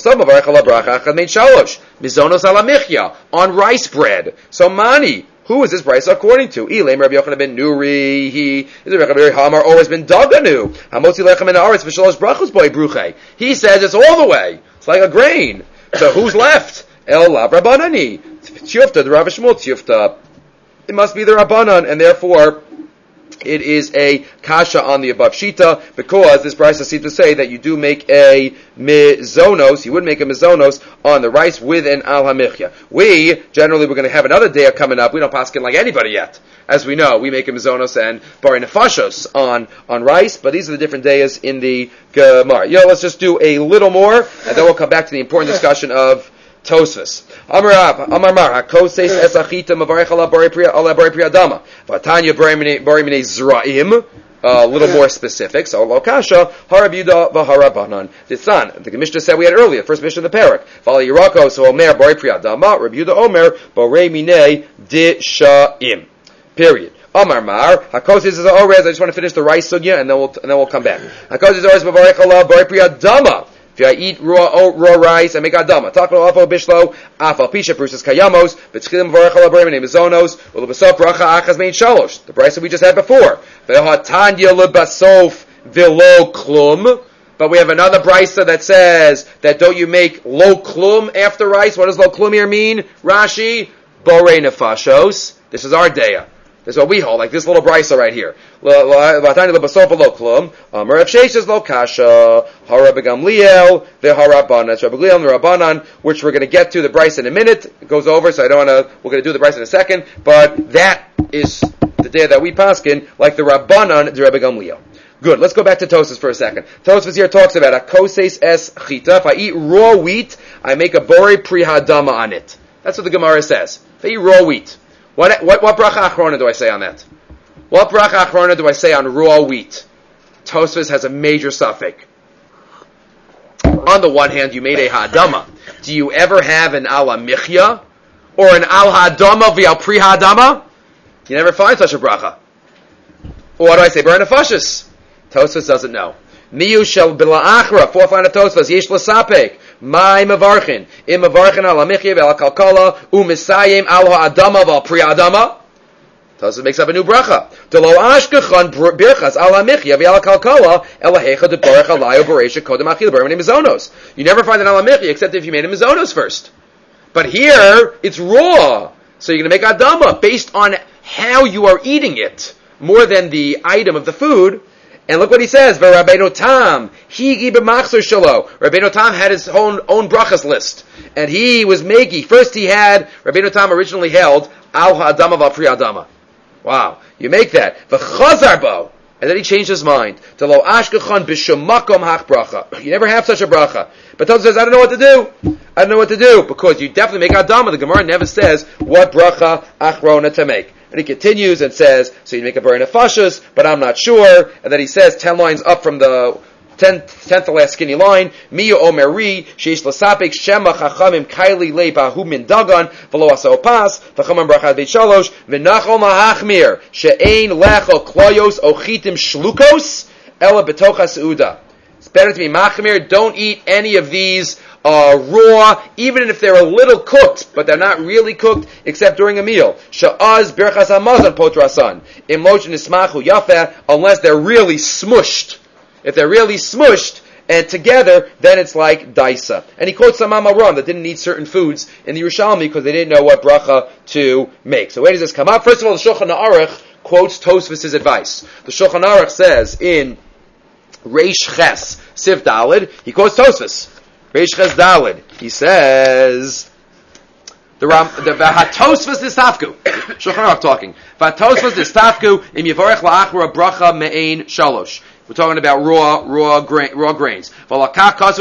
Mizonos ala michya, on rice bread. So mani. Who is this brisa according to? Elem Rabbi Yochanan ben Nuri. He is Rabbi Hamar always been daganu. Hamotzi lechem in haaretz v'shalosh brachos boy bruche. He says it's all the way. It's like a grain. So who's left? El lav rabbanani. Tiyufta the Rav Shmuel tiyufta. It must be the Rabbanan, and therefore it is a kasha on the above shita, because this brisa seems to say that you do make a mizonos, you would make a mizonos on the rice with an al hamichya. We're going to have another day coming up. We don't paskin like anybody yet. As we know, we make a mizonos and bari nefashos on rice, but these are the different days in the Gemara. Let's just do a little more, and then we'll come back to the important discussion of Tosfos. Amar Mar hakoses esachita mavarich ala bari priadama. Vatanya bari mine zraim. A little more specific. So lokasha harab yuda v'harabanan. The Mishnah said we had earlier. First Mishnah of the parak. V'al yirako so omer bari priadama. Rab Yuda omer bari mine dishaim. Period. Amar Mar hakoses is always. I just want to finish the rice sugya and then we'll come back. Hakoses is always mavarich ala bari priadama. If I eat raw rice, I make adama. Taklo afal bishlo, afal pisha prusas kayamos, b'tchilim v'arach ala b'rei mizonos, u'lebasof bracha achas mein shalosh. The price that we just had before. Ve'hatanya lebasof v'lo klum. But we have another brisa that says that don't you make lo klum after rice? What does lo klum here mean? Rashi, borei nefashos. This is our daya. This is what we hold, like this little brisa right here. Rav Sheish is lo kasha, hara begamliel, the harabanan. It's Rabbi Gamliel and the Rabbanan, which we're going to get to the brisa in a minute. It goes over, so we're going to do the brisa in a second, but that is the day that we paskin, like the Rabbanan, the Rabbi Gamliel. Good, let's go back to Tosfos for a second. Tosfos here talks about akoses es chita. If I eat raw wheat, I make a borei prihadama on it. That's what the Gemara says. If I eat raw wheat. What bracha achrona do I say on that? What bracha achrona do I say on raw wheat? Tosfos has a major suffix. On the one hand, you made a hadama. Do you ever have an ala michya or an al hadama v'al pri hadama? You never find such a bracha. Or what do I say? Bar nefashos. Tosfos doesn't know. Miyu shel bila'achra. Fourth line of Tosfos. Yesh l'sapek. My mavarchin. Im mavarchin ala michya v'al kalkala u'misayim al ha'adama v'al pri hadama. Tosfos makes up a new bracha. Delo ashkechan birchas ala michya v'al kalkala elahecha de barach alayu bereisha kodem achil b'rei mizonos. You never find an ala michya except if you made a mizonos first. But here, it's raw. So you're going to make adama based on how you are eating it, more than the item of the food. And look what he says, Rabbeinu Tam, Higi b'machzor shelo. Rabbeinu Tam had his own brachas list. And he was making, first he had, Rabbeinu Tam originally held, al ha'adama v'al pri adama. Wow. You make that. V'chazar bo. And then he changed his mind. To lo ashkechan b'shum makom hach bracha. You never have such a bracha. But Tosfos says, I don't know what to do. I don't know what to do. Because you definitely make adama. The Gemara never says what bracha achrona to make. And he continues and says, so you make a bar nefashos, but I'm not sure. And then he says, 10 lines up from the 10th to last skinny line, Miyu omeri, sheish l'sapek shema chachamim kaili le bahu min dagan, v'lo asa opas, v'chamam brachad beit shalosh, v'nachol mahachmir, she'ein lecho kloyos ochitim shlukos, ela betocha seuda. It's better to be machmir, don't eat any of these raw, even if they're a little cooked, but they're not really cooked, except during a meal. Sha'az birchas hamazon potrasan. Imloch nismachu yafeh, unless they're really smushed. If they're really smushed and together, then it's like daisa. And he quotes some Amaram that didn't eat certain foods in the Yerushalmi because they didn't know what bracha to make. So where does this come up? First of all, the Shulchan Aruch quotes Tosfos' advice. The Shulchan Aruch says in Reish Ches Siv Dalid, he quotes Tosfos. Reish Ches Dalid. He says, The Hatosvas Nistafku. Shulchan Aruch talking. Hatosvas Nistafku im Yevorech la'achra bracha me'ein shalosh. We're talking about raw grains. Right,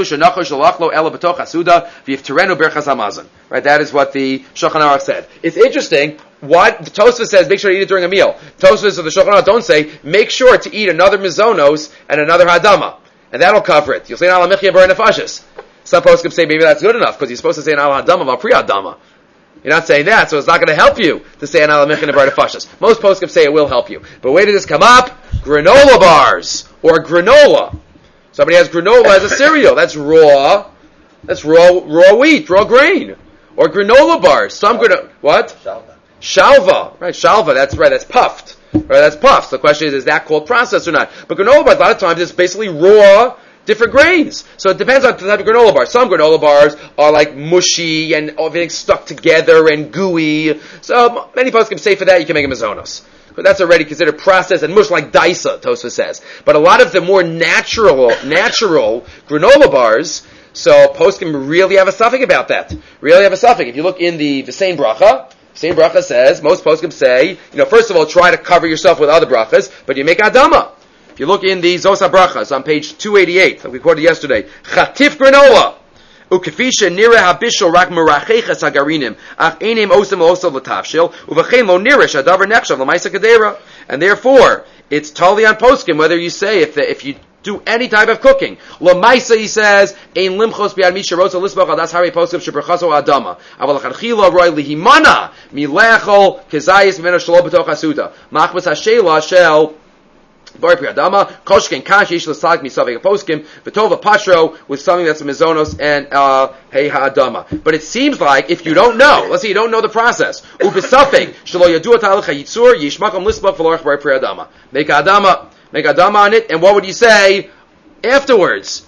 that is what the Shulchan Aruch said. It's interesting. What the Tosfos says, make sure to eat it during a meal. Tosfos of the Shulchan Aruch don't say, make sure to eat another mizonos and another hadama. And that'll cover it. You'll say, Al HaMichya Bar Nefashis. Some poskim say maybe that's good enough, because you're supposed to say an Al Hadama Val Pri Hadama. You're not saying that, so it's not going to help you to say an Al HaMichya Bar Nefashis. Most poskim say it will help you. But where did this come up? Granola bars. Or granola. Somebody has granola as a cereal. That's raw wheat, raw grain. Or granola bars. Some granola, what? Shalva. Right, shalva, that's right, that's puffed. Right, that's puffed. So the question is that called processed or not? But granola bars, a lot of times, it's basically raw, different grains. So it depends on the type of granola bar. Some granola bars are like mushy and everything stuck together and gooey. So many folks can say for that you can make them mazonos. But that's already considered processed and mush like daisa, Tosfos says. But a lot of the more natural granola bars, so poskim really have a suffix about that. Really have a suffix. If you look in the same bracha says, most poskim say, first of all, try to cover yourself with other brachas, but you make adama. If you look in the Zosa brachas on page 288, like we quoted yesterday, chatif granola. Ukefisha nira habishol rak meracheches hagarinim ach enim osem osel l'tavshil uvachein lo nirish adavar nechshav l'maisa kadera. And therefore, it's totally on poskim whether you say if you do any type of cooking. L'maisa, he says, ein limchos biad misha rosa lisbach adas hari poskim sheberchaso adama aval chadchila roy lihimana milechol kezayis mimena shelo b'toch hasuda machmas hashela shel Bar Pri Adama, Koshkin Kash Yish L'Sag Misavik Poskim, Vitova Pashro with something that's a Mizonos and Hey Ha'adama. But it seems like if you don't know, let's say you don't know the process, Ubisafik Shelo Yadu Atalicha Yitzur Yishmakam Lisbach V'Lorach Bar Pri Adama. Make Adama on it, and what would you say afterwards?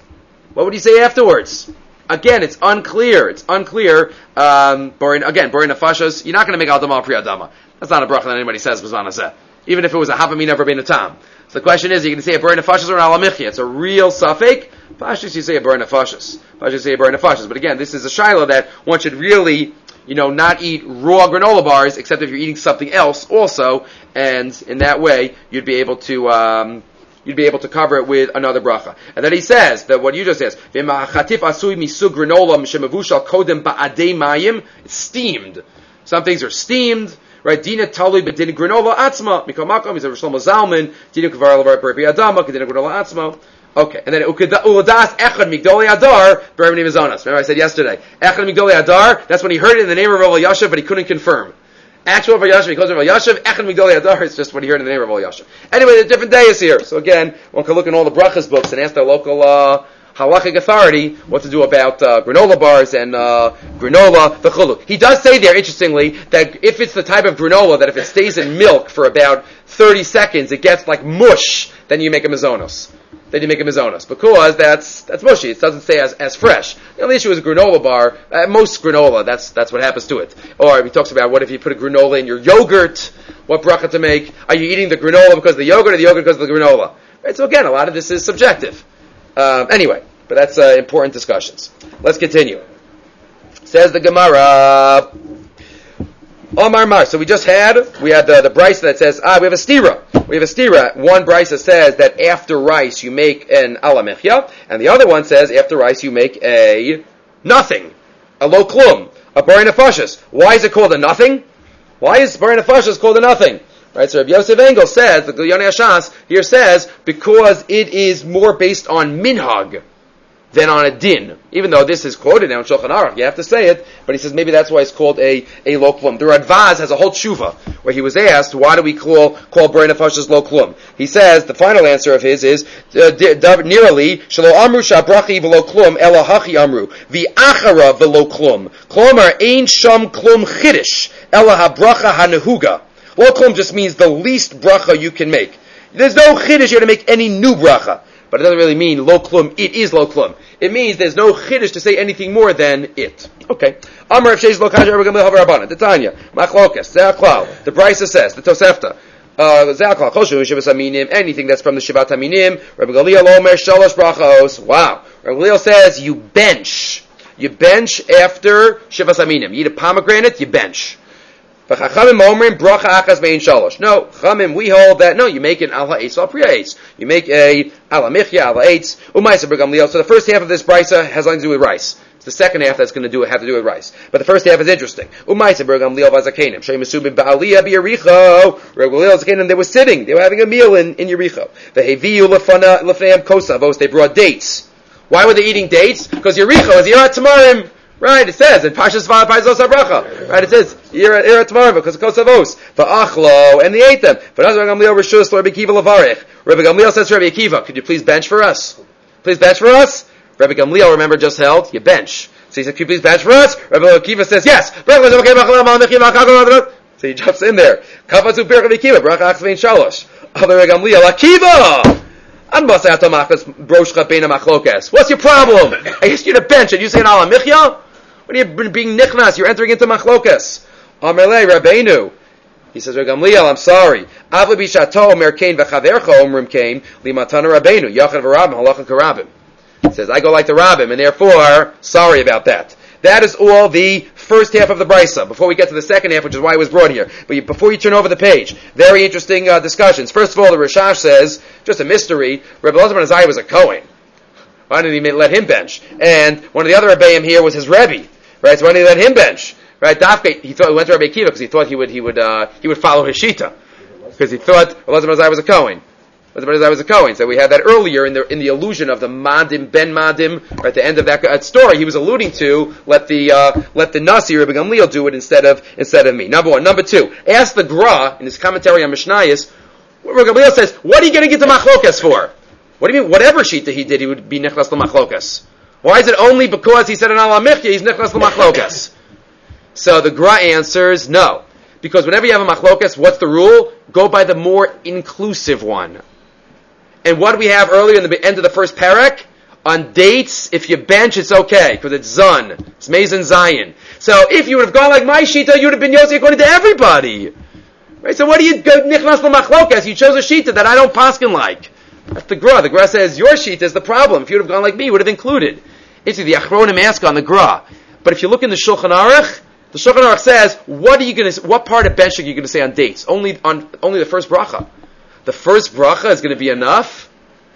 Again, it's unclear. Boring Nefashos. You're not going to make Adama Pri Adama. That's not a bracha that anybody says B'zman Hazeh. Even if it was a Havamina never been a Tam. So the question is, are you going to say a Bar Nefashos or an Al HaMichya? It's a real suffix. Pashtus, you say a Bar Nefashos. But again, this is a shaila that one should really, not eat raw granola bars, except if you're eating something else also, and in that way, you'd be able to cover it with another bracha. And then he says, that what you just says, it's steamed. Some things are steamed. Right, Dina Talui Bedin Granola Atzma, Mikomakom, he's a Shlomo Zalman, Dina Kavar Perpi Adama, Dina Granola Atzma. Okay, and then Uladas Echad Migdoli Adar, Bermini Mizonas. Remember I said yesterday, Echad Migdoli Adar, that's when he heard it in the name of Rav Yashav, but he couldn't confirm. Actual Rav Yashav, he calls Rav Yashav, Echad Migdoli Adar, it's just when he heard it in the name of Rav Yashav. Anyway, the different day is here. So again, one can look in all the brachas books and ask their local, halachic authority what to do about granola bars and granola, the chulu. He does say there, interestingly, that if it's the type of granola that if it stays in milk for about 30 seconds, it gets like mush, then you make a mizonos. Because that's mushy. It doesn't stay as fresh. The only issue is a granola bar. Most granola, that's what happens to it. Or he talks about what if you put a granola in your yogurt, what bracha to make. Are you eating the granola because of the yogurt or the yogurt because of the granola? Right, so again, a lot of this is subjective. Anyway, but that's important discussions. Let's continue. Says the Gemara, Omar Mar. So we had the brisa that says, we have a stira. One brisa says that after rice you make an Al HaMichya, and the other one says after rice you make a nothing, a lo klum, a Bar Nefashos. Why is it called a nothing? Why is Bar Nefashos called a nothing? Right, so Rabbi Yosef Engel says, the Yonei Hashas here says, because it is more based on minhag than on a din. Even though this is quoted now in Shulchan Aruch, you have to say it, but he says maybe that's why it's called a lo klum. The Radvaz has a whole tshuva where he was asked, why do we call Bar Nefashos lo klum? He says, the final answer of his is, nirali, shelo amru shabrachi v'lo klum, ela hachi amru, v'achara v'lo klum. Klomar ein sham klum chiddish, ela habracha hanehuga. Lo klum just means the least bracha you can make. There's no chiddush here to make any new bracha. But it doesn't really mean lo klum, it is lo klum. It means there's no chiddush to say anything more than it. Okay. Amar Rav Sheish lo kash ever gamil havar rabbanan. The Tanya. Machlokas. Ze'aklal. The Brisa says. The Tosefta. Ze'aklal. Choshu Shivas Aminim. Anything that's from the Shivat Aminim. Rabbi Galil lo omer shalosh brachos. Wow. Rabbi Galil says you bench You bench after Shivas Aminim. You eat a pomegranate, you bench. No, Chamim, we hold that, no, you make an al ha'etz al priya eitz. You make a al ha'michya, al ha'etz, u'maisa b'gamliel. So the first half of this brisa has nothing to do with rice. It's the second half that's going to have to do with rice. But the first half is interesting. U'maisa b'gamliel v'zakenim. Shem mesubim ba'aliyah b'Yericho. Gamliel zakenim, they were sitting. They were having a meal in Yericho. V'heviyu lefneim kosavos. They brought dates. Why were they eating dates? Because Yericho is Yerat Tamarim. Right, it says in Pashas Pazos Abracha. Right, it says Yerat Tamarim because of Kosavos. Va'achlo, and they ate them. Rabbi Gamliel Rishus Rabbi Akiva Lavarich. Rabbi Gamliel says to Rabbi Akiva, could you please bench for us? Please bench for us? Rabbi Gamliel, remember, just held, you bench. So he said, could you please bench for us? Rabbi Akiva says, yes. So he jumps in there. Kafatu Rabbi Akiva, Bracha Achvein Shalosh. Rabbi Gamliel, Akiva! What's your problem? I asked you to bench and you say an ala michya? What are you being nichnas? You're entering into machlokas. Amarle Rabbeinu. He says, Gamliel, I'm sorry. Avli bishato omer kain v'chavercha omrim kain limatana Rabbeinu. Yachad v'rabim halacha karabim. He says, I go like the rabbim, and therefore, sorry about that. That is all the first half of the brisa. Before we get to the second half, which is why it was brought here. But before you turn over the page, very interesting discussions. First of all, the Rishash says, just a mystery, Rebbe Elazar ben Azariah was a Kohen. Why didn't he let him bench? And one of the other Rebbeim here was his Rebbe. Right? So why didn't he let him bench? Right? Dafke, he went to Rabbi Akiva because he thought he would follow his shita. Because he thought Elazar ben Azariah was a Kohen. I was a Kohen. So we had that earlier in the allusion of the Madim, Ben Madim, right at the end of that story. He was alluding to let the Nasi Rabbi Gamliel do it instead of me. Number one. Number two. Ask the Gra in his commentary on Mishnayos. Rabbi Gamliel says, "What are you going to get to machlokas for? What do you mean? Whatever shita he did, he would be nichlas l'machlokas. Why is it only because he said an ala michya he's nichlas l'machlokas?" So the Gra answers no, because whenever you have a machlokas, what's the rule? Go by the more inclusive one. And what do we have earlier in the end of the first parak? On dates, if you bench, it's okay, because it's Zun. It's Mezon Zion. So if you would have gone like my shita, you would have been Yossi according to everybody. Right? So what do you go nichnas l'machlokas? You chose a shita that I don't paskin like. That's the Gra. The Gra says, your shita is the problem. If you would have gone like me, you would have included. It's the Achronim ask on the Gra. But if you look in the Shulchan Aruch, the Shulchan Aruch says, what part of benching are you going to say on dates? Only the first bracha. The first bracha is going to be enough,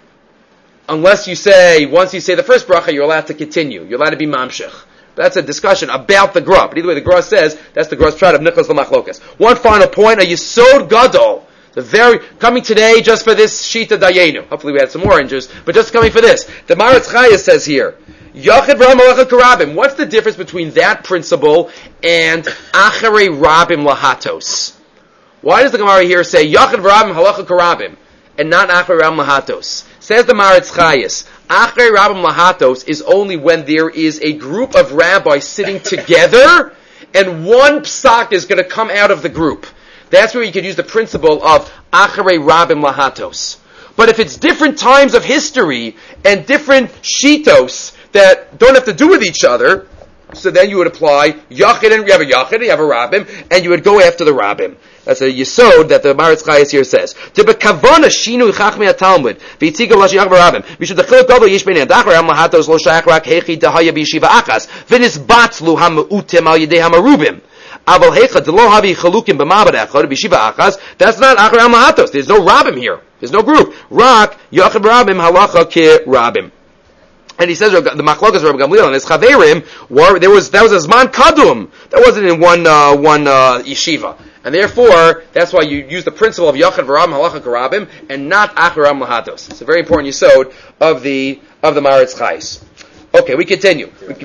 unless you say, once you say the first bracha, you're allowed to continue. You're allowed to be mamshech. That's a discussion about the Gra. But either way, the Gra says, that's the Gra's try of nichlas l'machlokas. One final point, a yesod gadol. Coming today just for this shita dayenu. Hopefully we had some more oranges, but just coming for this. The Maritz Chayes says here, Yachid v'ram halacha karabim. What's the difference between that principle and acharei rabim lahatos? Why does the Gemara here say Yachid v'rabim halacha karabim and not acharei rabim lahatos? Says the Maritz Chayes, acharei rabim lahatos is only when there is a group of rabbis sitting together and one psak is going to come out of the group. That's where you could use the principle of acharei rabim lahatos. But if it's different times of history and different shitos that don't have to do with each other, so then you would apply Yachid, and you have a Yachid, you have a Rabbim, and you would go after the Rabbim. That's a Yesod that the Maritz Chayes here says. To be kavana shinu chachmei Talmud v'itziga l'shiyach b'Rabbim v'shud dechiluk gadol yish b'nei adachar am lahatos lo shayach rak hechi dahaya b'yeshiva achas v'nisbatzlu hamu'utim al yedei hamarubim. Aval hecha delo havi chalukim b'mabad echad b'yeshiva achas. That's not achar am lahatos. There's no Rabbim here. There's no group. Rak Yachid b'Rabbim halacha ke Rabbim. And he says the machlokas Rabbi Gamliel and his chaverim that was a zman kadum. That wasn't in one yeshiva, and therefore that's why you use the principle of yachad v'rabim halacha karabim and not acharam lahatos. It's a very important yesod of the Maritz Chayes. Okay, we continue.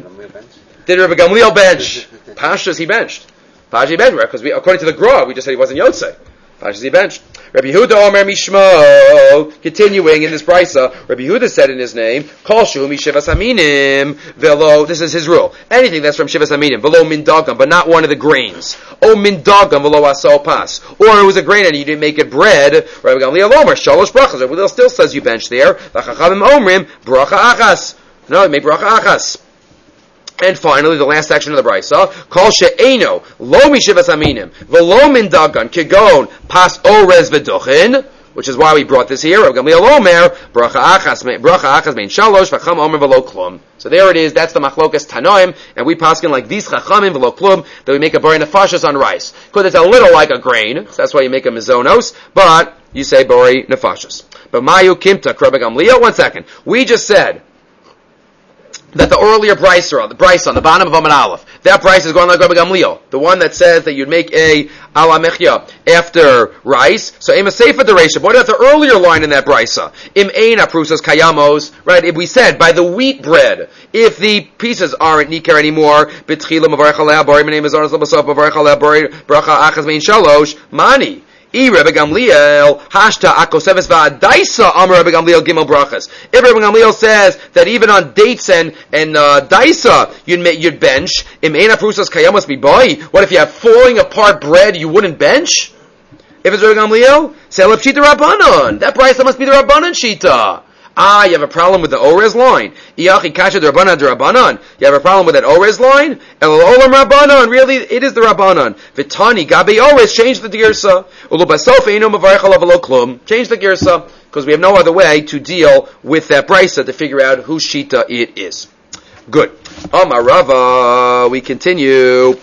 Did Rabbi Gamliel bench? Pashas he benched. Pashas he benched because according to the Gra we just said he wasn't yotzei. Pashas he benched. Rabbi Yehuda Omer Mishmo, continuing in this brisa, Rabbi Yehuda said in his name, Kol Shu Mishivas Aminim, velo, this is his rule, anything that's from Shivas Aminim, velo min dagam, but not one of the grains. O min dagam, velo asal pas. Or it was a grain and you didn't make it bread, Rabbi Gamliel Omer, Shalosh brachas, Rabbi Gamliel still says you bench there, Lachachavim Omrim, bracha achas. No, make bracha achas. And finally, the last section of the brisa, Kol she'eno lo mishivas aminim v'lo min dagan kegon pas orez v'duchin which is why we brought this here. Rabbi Gamliel Omer, bracha achas mein shalosh, v'cham omer v'lo klum. So there it is, that's the machlokas tanoim, and we paskin like these chachamim v'lo klum, that we make a bori nefashos on rice. Because it's a little like a grain, so that's why you make a mizonos, but you say bori nefashos. But mayu kimta, Rabbi Gamliel, 1 second. We just said that the earlier brisa on the bottom of Amud Aleph, that brisa is going like Rabbi Gamliel, the one that says that you'd make a ala mechya after rice. So ema seifa dereisha. What about the earlier line in that brisa? Im ein aprusas kayamos. Right? If we said by the wheat bread, if the pieces aren't nikar anymore, betchila mavarech aleh bari minei mezonos lebasov mavarech aleh bari bracha achas mein shalosh mani. Rabbi Gamliel, hashta akoseves va'adaisa amar Rabbi Gamliel gimel brachas. If Rabbi Gamliel says that even on dates and daisa you'd bench, im eina prusas kayamos biboy. What if you have falling apart bread you wouldn't bench? If it's Rabbi Gamliel, say lep shita rabbanon. That brisa must be the rabbanon shita. You have a problem with the Orez line. You have a problem with that Orez line? El olam rabbanon. Really, it is the rabbanon. Vitani gabi Orez. Change the girsa. Change the girsa because we have no other way to deal with that brisa to figure out whose shita it is. Good. Amar Rava. We continue.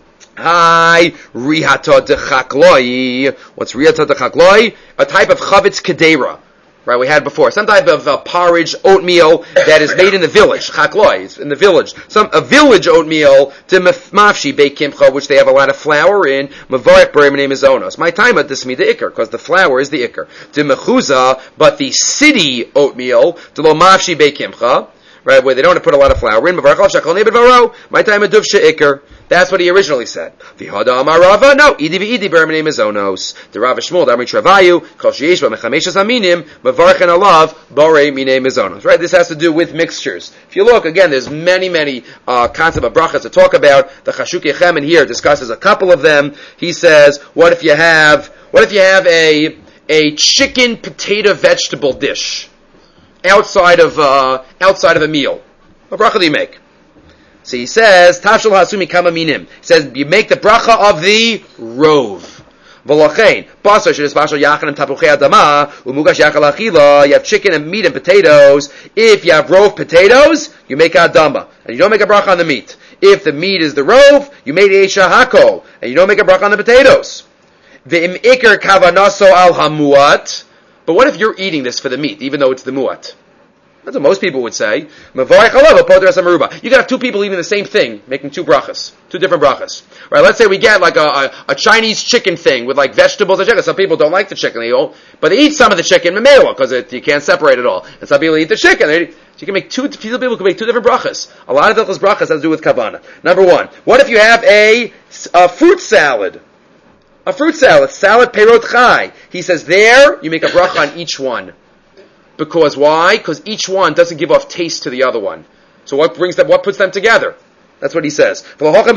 Hi, rihata dechakloi. What's rihata dechakloi? A type of chavetz kedera. Right, we had before some type of porridge, oatmeal that is made in the village. Chakloi, it's in the village. A village oatmeal to mafshi bake kimcha, which they have a lot of flour in. Mavarech b'rei minei mezonos. My time at this me the ikar, because the flour is the ikar. To mechuza, but the city oatmeal to lo mafshi bake kimcha. Right, where they don't put a lot of flour in. Mavarech al shakol nebed varo. My time at duvshe ikar. That's what he originally said. V'hada amar Rava, no, idi v'idi b'rei mezonos. The Rav Shmuel, Damri Travayu, kol sheyesh b'mechameshes aminim, mevarchen alav b'rei minei mezonos. Right, this has to do with mixtures. If you look again, there's many concepts of brachas to talk about. The Chashuk Yechem in here discusses a couple of them. He says, what if you have a chicken potato vegetable dish outside of a meal? What bracha do you make? So he says, Tashul hasumi kama minim. He says, you make the bracha of the rove. V'lochein, basar shedis basar yachan and tapuchei adama, umugash yachal achila, you have chicken and meat and potatoes. If you have rove potatoes, you make adama. And you don't make a bracha on the meat. If the meat is the rove, you make a shahako. And you don't make a bracha on the potatoes. V'im ikar kavanaso al hamuat. But what if you're eating this for the meat, even though it's the muat? That's what most people would say. You could have two people eating the same thing, making two brachas, two different brachas. Right? Let's say we get like a Chinese chicken thing with like vegetables and chicken. Some people don't like the chicken, but they eat some of the chicken memela because you can't separate it all. And some people eat the chicken. So you can make people can make two different brachas. A lot of those brachas have to do with kavana. Number one, what if you have a fruit salad? A fruit salad, salad perot chai. He says there you make a bracha on each one. Because why? Because each one doesn't give off taste to the other one. So what puts them together? That's what he says. That's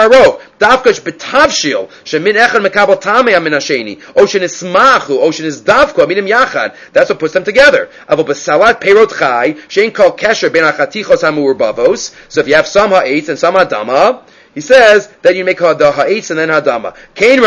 what puts them together. So if you have some ha'etz and some hadama, he says that you make the ha'etz and then hadama.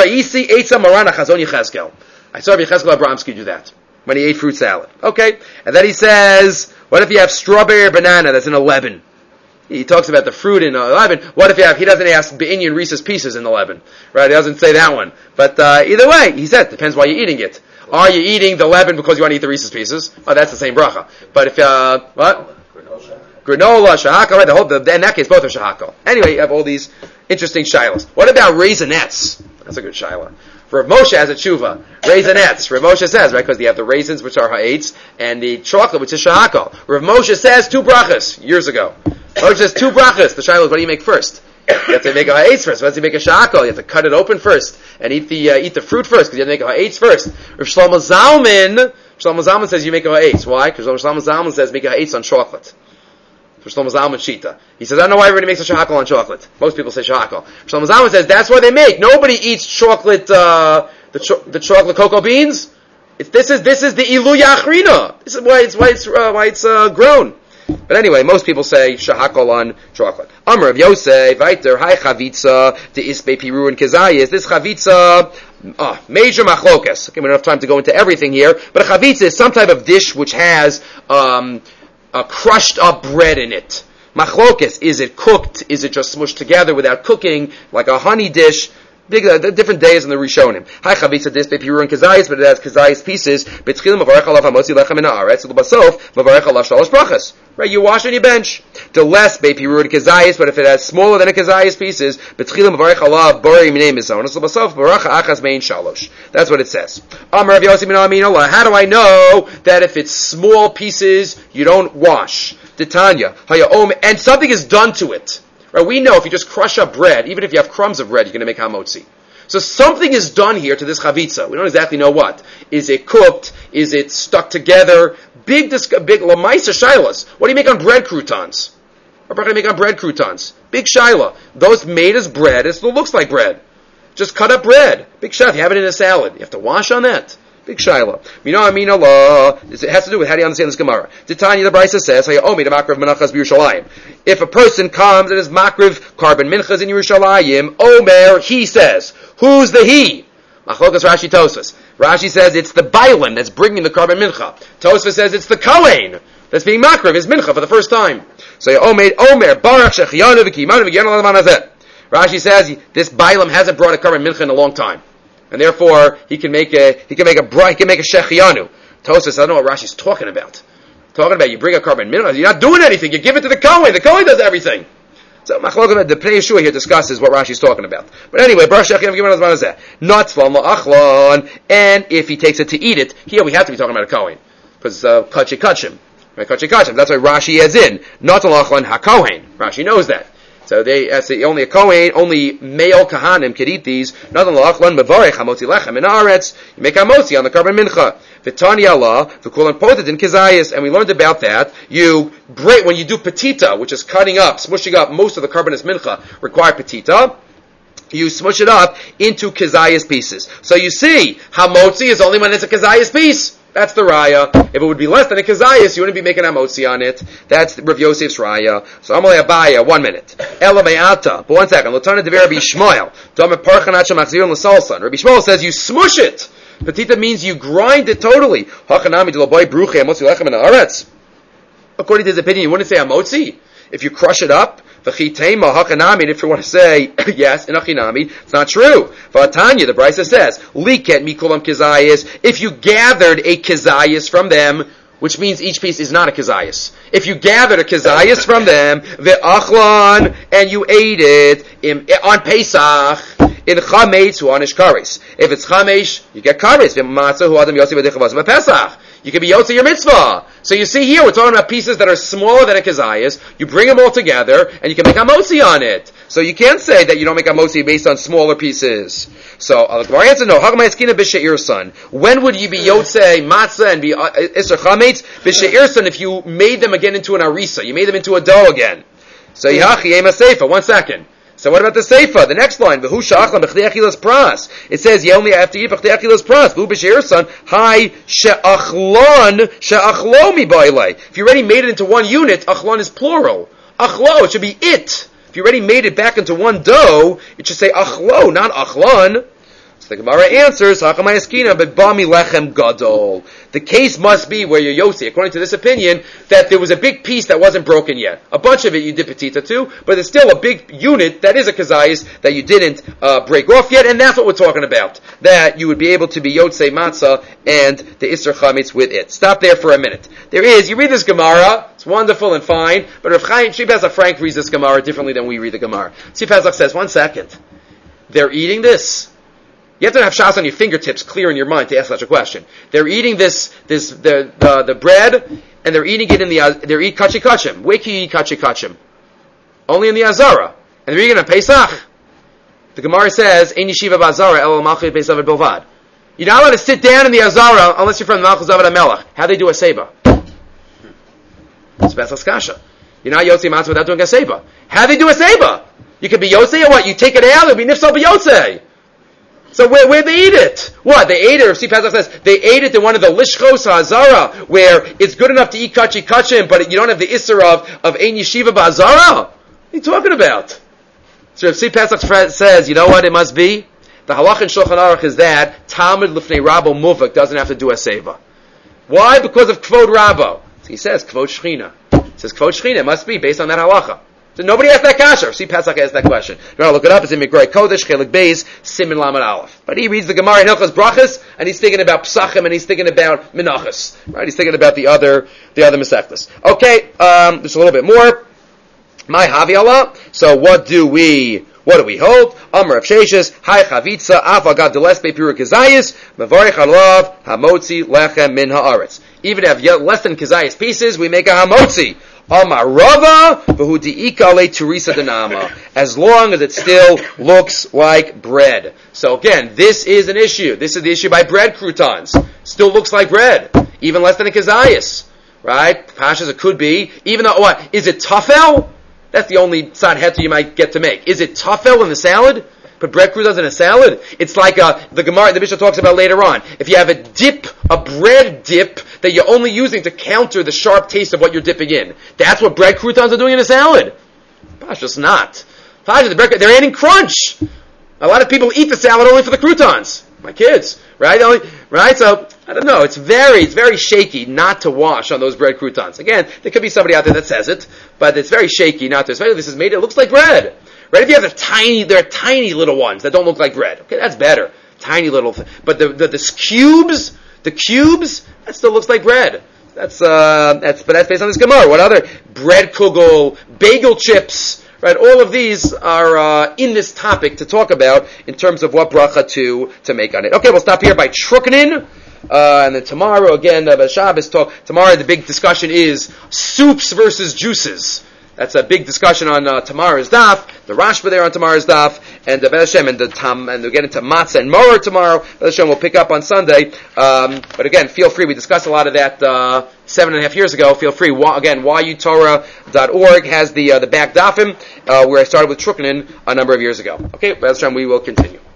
I saw Rabbi Yechezkel Abramsky do that when he ate fruit salad. Okay? And then he says, what if you have strawberry or banana that's in a leaven? He talks about the fruit in a leaven. What if he doesn't ask Be'inyan Reese's Pieces in the leaven? Right? He doesn't say that one. But either way, he said, depends why you're eating it. Are you eating the leaven because you want to eat the Reese's Pieces? Oh, that's the same bracha. But if, what? Granola, shahakal, right? In that case, both are shahakal. Anyway, you have all these interesting shilas. What about raisinets? That's a good shilah. Rav Moshe has a tshuva. Raisinets. Rav Moshe says, right, because you have the raisins, which are ha'etz, and the chocolate, which is shahakal. Rav Moshe says two brachas years ago. Moshe says two brachas. The shilah is, what do you make first? You have to make a ha'etz first. Once you make a shahakal, you have to cut it open first and eat the fruit first, because you have to make a ha'etz first. Rav Shlomo Zalman says you make a ha'etz. Why? Because Rav Shlomo Zalman says make a ha'etz on chocolate. For Shlomo Zalman Shita. He says, I don't know why everybody makes a shahakal on chocolate. Most people say shahakal. Shlomo Zalman says, that's why they make. Nobody eats chocolate, the chocolate cocoa beans. This is the ilu yachrina. This is why it's grown. But anyway, most people say shahakal on chocolate. Amr of Yosef, Vaiter, Hai Chavitza, the Isbe Piru and Kezayis. This Chavitza, Major machlokas. Okay, we don't have time to go into everything here, but a chavitza is some type of dish which has a crushed up bread in it. Machlokas, is it cooked? Is it just smushed together without cooking, like a honey dish? Different days in the Rishonim. Hi chavitza dis bepiru and kazayis, but it has kazayis pieces. Betchilim mavarech alav hamotzi lechem min haaretz, u'basof mavarech alav shalosh brachas. Right, you wash on your bench. The less bepiru and kazayis, but if it has smaller than a kazayis pieces, betchilim mavarech alav bori minei mizonos, u'basof baracha achas mein shalosh. That's what it says. Amar Rav Yossi ben Amin Allah. How do I know that if it's small pieces, you don't wash? Titania, and something is done to it. Right, we know if you just crush up bread, even if you have crumbs of bread, you're going to make hamotzi. So something is done here to this chavitza. We don't exactly know what. Is it cooked? Is it stuck together? Big lamaisa shilas. What do you make on bread croutons? What do you make on bread croutons? Big shilah. Those made as bread. It still looks like bread. Just cut up bread. Big shilah. You have it in a salad. You have to wash on that. Big shilah. Mina Allah. It has to do with how do you understand this Gemara. Titania, the Brisa says, if a person comes and is makriv carbon minchas in Yerushalayim, Omer, he says. Who's the he? Machlokas Rashi Tosfos. Rashi says it's the bailim that's bringing the carbon mincha. Tosfos says it's the kohen that's being makriv, his mincha for the first time. So Omer, Baruch Shechianu v'kimanu v'gyanu l'man hazeh. Rashi says this bailim hasn't brought a carbon mincha in a long time. And therefore, he can make a shechianu. Tosfos says, I don't know what Rashi's talking about. You bring a carbon mincha, you're not doing anything, you give it to the kohen. The kohen does everything. So, the Pnei Yeshua here discusses what Rashi's talking about. But anyway, and if he takes it to eat it, here we have to be talking about a kohen. Because, kachim. Right, kachim. That's why Rashi adds in, not alachlan ha-kohen. Rashi knows that. So only a kohen, only male kahanim could eat these. Nothing lachlan mevarech hamotzi lechem in haaretz. You make hamotzi on the carbon mincha. V'tani Allah v'kulan potet in kizayis, and we learned about that. You break when you do petita, which is cutting up, smushing up most of the carbonus mincha require petita. You smush it up into kizayis pieces. So you see, hamotzi is only when it's a kizayis piece. That's the raya. If it would be less than a kazayas, you wouldn't be making hamotzi on it. That's Rav Yosef's raya. So Amalei Abaya, 1 minute. Ela me'ata, but 1 second. L'tana dever Rabbi Shmuel. Dama parchanat shemachziron l'salsan. Rabbi Shmuel says you smush it. Petita means you grind it totally. Hachanami d'loboy bruche hamotzi lechem in haaretz. According to his opinion, you wouldn't say hamotzi if you crush it up. V'chitema hachanami, and if you want to say yes in achinami, it's not true. V'atanya, the Brisa says, liket mikulam kizayis, if you gathered a kizayis from them, which means each piece is not a kizayis. If you gathered a kizayis from them, ve'achlan, and you ate it on Pesach, in chametz hu anish kares. If it's chametz, you get kares. V'matzah hu adam yosef v'dichavaz v'pesach. You can be yotze your mitzvah. So you see here, we're talking about pieces that are smaller than a kazayas. You bring them all together, and you can make a motzi on it. So you can't say that you don't make a motzi based on smaller pieces. So, our answer, no. When would you be yotze matzah and be iser chametz? B'she'ir son, if you made them again into an arisa. You made them into a dough again. So, yachi yema seifa. 1 second. So what about the Seifa? The next line, V'hu sha'achlan b'chdei achilas pras. It says, you only have to eat b'chdei achilas pras. V'hu b'she'ir son, hai she'achlo mi ba'ilei. If you already made it into one unit, achlan is plural. Achlo, it should be it. If you already made it back into one dough, it should say achlo, not achlan. So the Gemara answers, Hachamay eskina, but bami lechem gadol. The case must be where you're yotzi, according to this opinion, that there was a big piece that wasn't broken yet. A bunch of it you did petita too, but there's still a big unit that is a kazayis that you didn't break off yet, and that's what we're talking about. That you would be able to be yotze matzah and the isser chametz with it. Stop there for a minute. You read this Gemara, it's wonderful and fine, but Rav Chaim Shibazach Frank reads this Gemara differently than we read the Gemara. Shibazach says, 1 second. They're eating this. You have to have shas on your fingertips clear in your mind to ask such a question. They're eating the bread, and they're eating it they're eating kachim. Where can you eat kachim? Only in the Azara. And they're eating it on Pesach. The Gemara says, Ein yeshiva b'Azara el malchut Pesach bilvad. You're not allowed to sit down in the Azara unless you're from the Malchus David HaMelech. How they do a seba? It's Pesach Kasha. You're not Yotzei Matzah without doing a seba. How they do a seba? You could be Yotzei or what? You take it out, it'll be Nifsal b'Yotzei. So where they eat it? What? They ate it, or Steve Pesach says, they ate it in one of the Lishchos HaZara, where it's good enough to eat kachim, but you don't have the Isser of Ein Yeshiva Ba'Azara? What are you talking about? So if Steve Pesach says, you know what it must be? The halach in Shulchan Aruch is that Talmud Lifnei Rabo Muvak doesn't have to do a seva. Why? Because of Kvod Rabo. So he says Kvod Shechina. He says Kvod Shechina. It must be based on that halacha. So nobody asked that kasha. See, Pesach asked that question. You want to look it up? It's in Mikra Kodesh, Chelik Beis, Siman Lamed Aleph. But he reads the Gemara in Hilchos Brachas, and he's thinking about Psachim, and he's thinking about Menachos. Right? He's thinking about the other Masechtas. Okay, just a little bit more. My Havi Allah. So what do we hold? Amar Rav Sheshes, Hai Chavitza, Af Agav Delespe Pura Kazayis, Mevarich Alav, Hamotzi Lechem Min Haaretz. Even if you have less than Kazayis pieces, we make a Hamotzi. Amar Rava, V'hu Di'ika Le Teresa Denama. As long as it still looks like bread. So again, this is an issue. This is the issue by bread croutons. Still looks like bread. Even less than a Kazayis. Right? Pashas, it could be. Even though, what? Is it tafel? That's the only sad heter you might get to make. Is it tafel in the salad? Put bread croutons in a salad? It's like the Gemara, the Mishnah talks about later on. If you have a bread dip that you're only using to counter the sharp taste of what you're dipping in. That's what bread croutons are doing in a salad. Gosh, just not. They're adding crunch. A lot of people eat the salad only for the croutons. My kids, right? Right? So, I don't know. It's very shaky not to wash on those bread croutons. Again, there could be somebody out there that says it, but it's very shaky not to. Especially if this is made, it looks like bread. Right? If you have there are tiny little ones that don't look like bread. Okay, that's better. Tiny little but the cubes, that still looks like bread. But that's based on this Gemara. What other? Bread kugel, bagel chips, right? All of these are in this topic to talk about in terms of what bracha to make on it. Okay, we'll stop here by Trukanin. And then tomorrow, again, Shabbos talk. Tomorrow the big discussion is soups versus juices. That's a big discussion on tomorrow's daf. The Rashba there on tomorrow's daf, and the Hashem and we'll get into matzah and mower tomorrow. Hashem will pick up on Sunday. But again, feel free. We discussed a lot of that 7.5 years ago. Feel free. Again, yutorah.org has the back dafim where I started with Trukanin a number of years ago. Okay, Hashem, we will continue.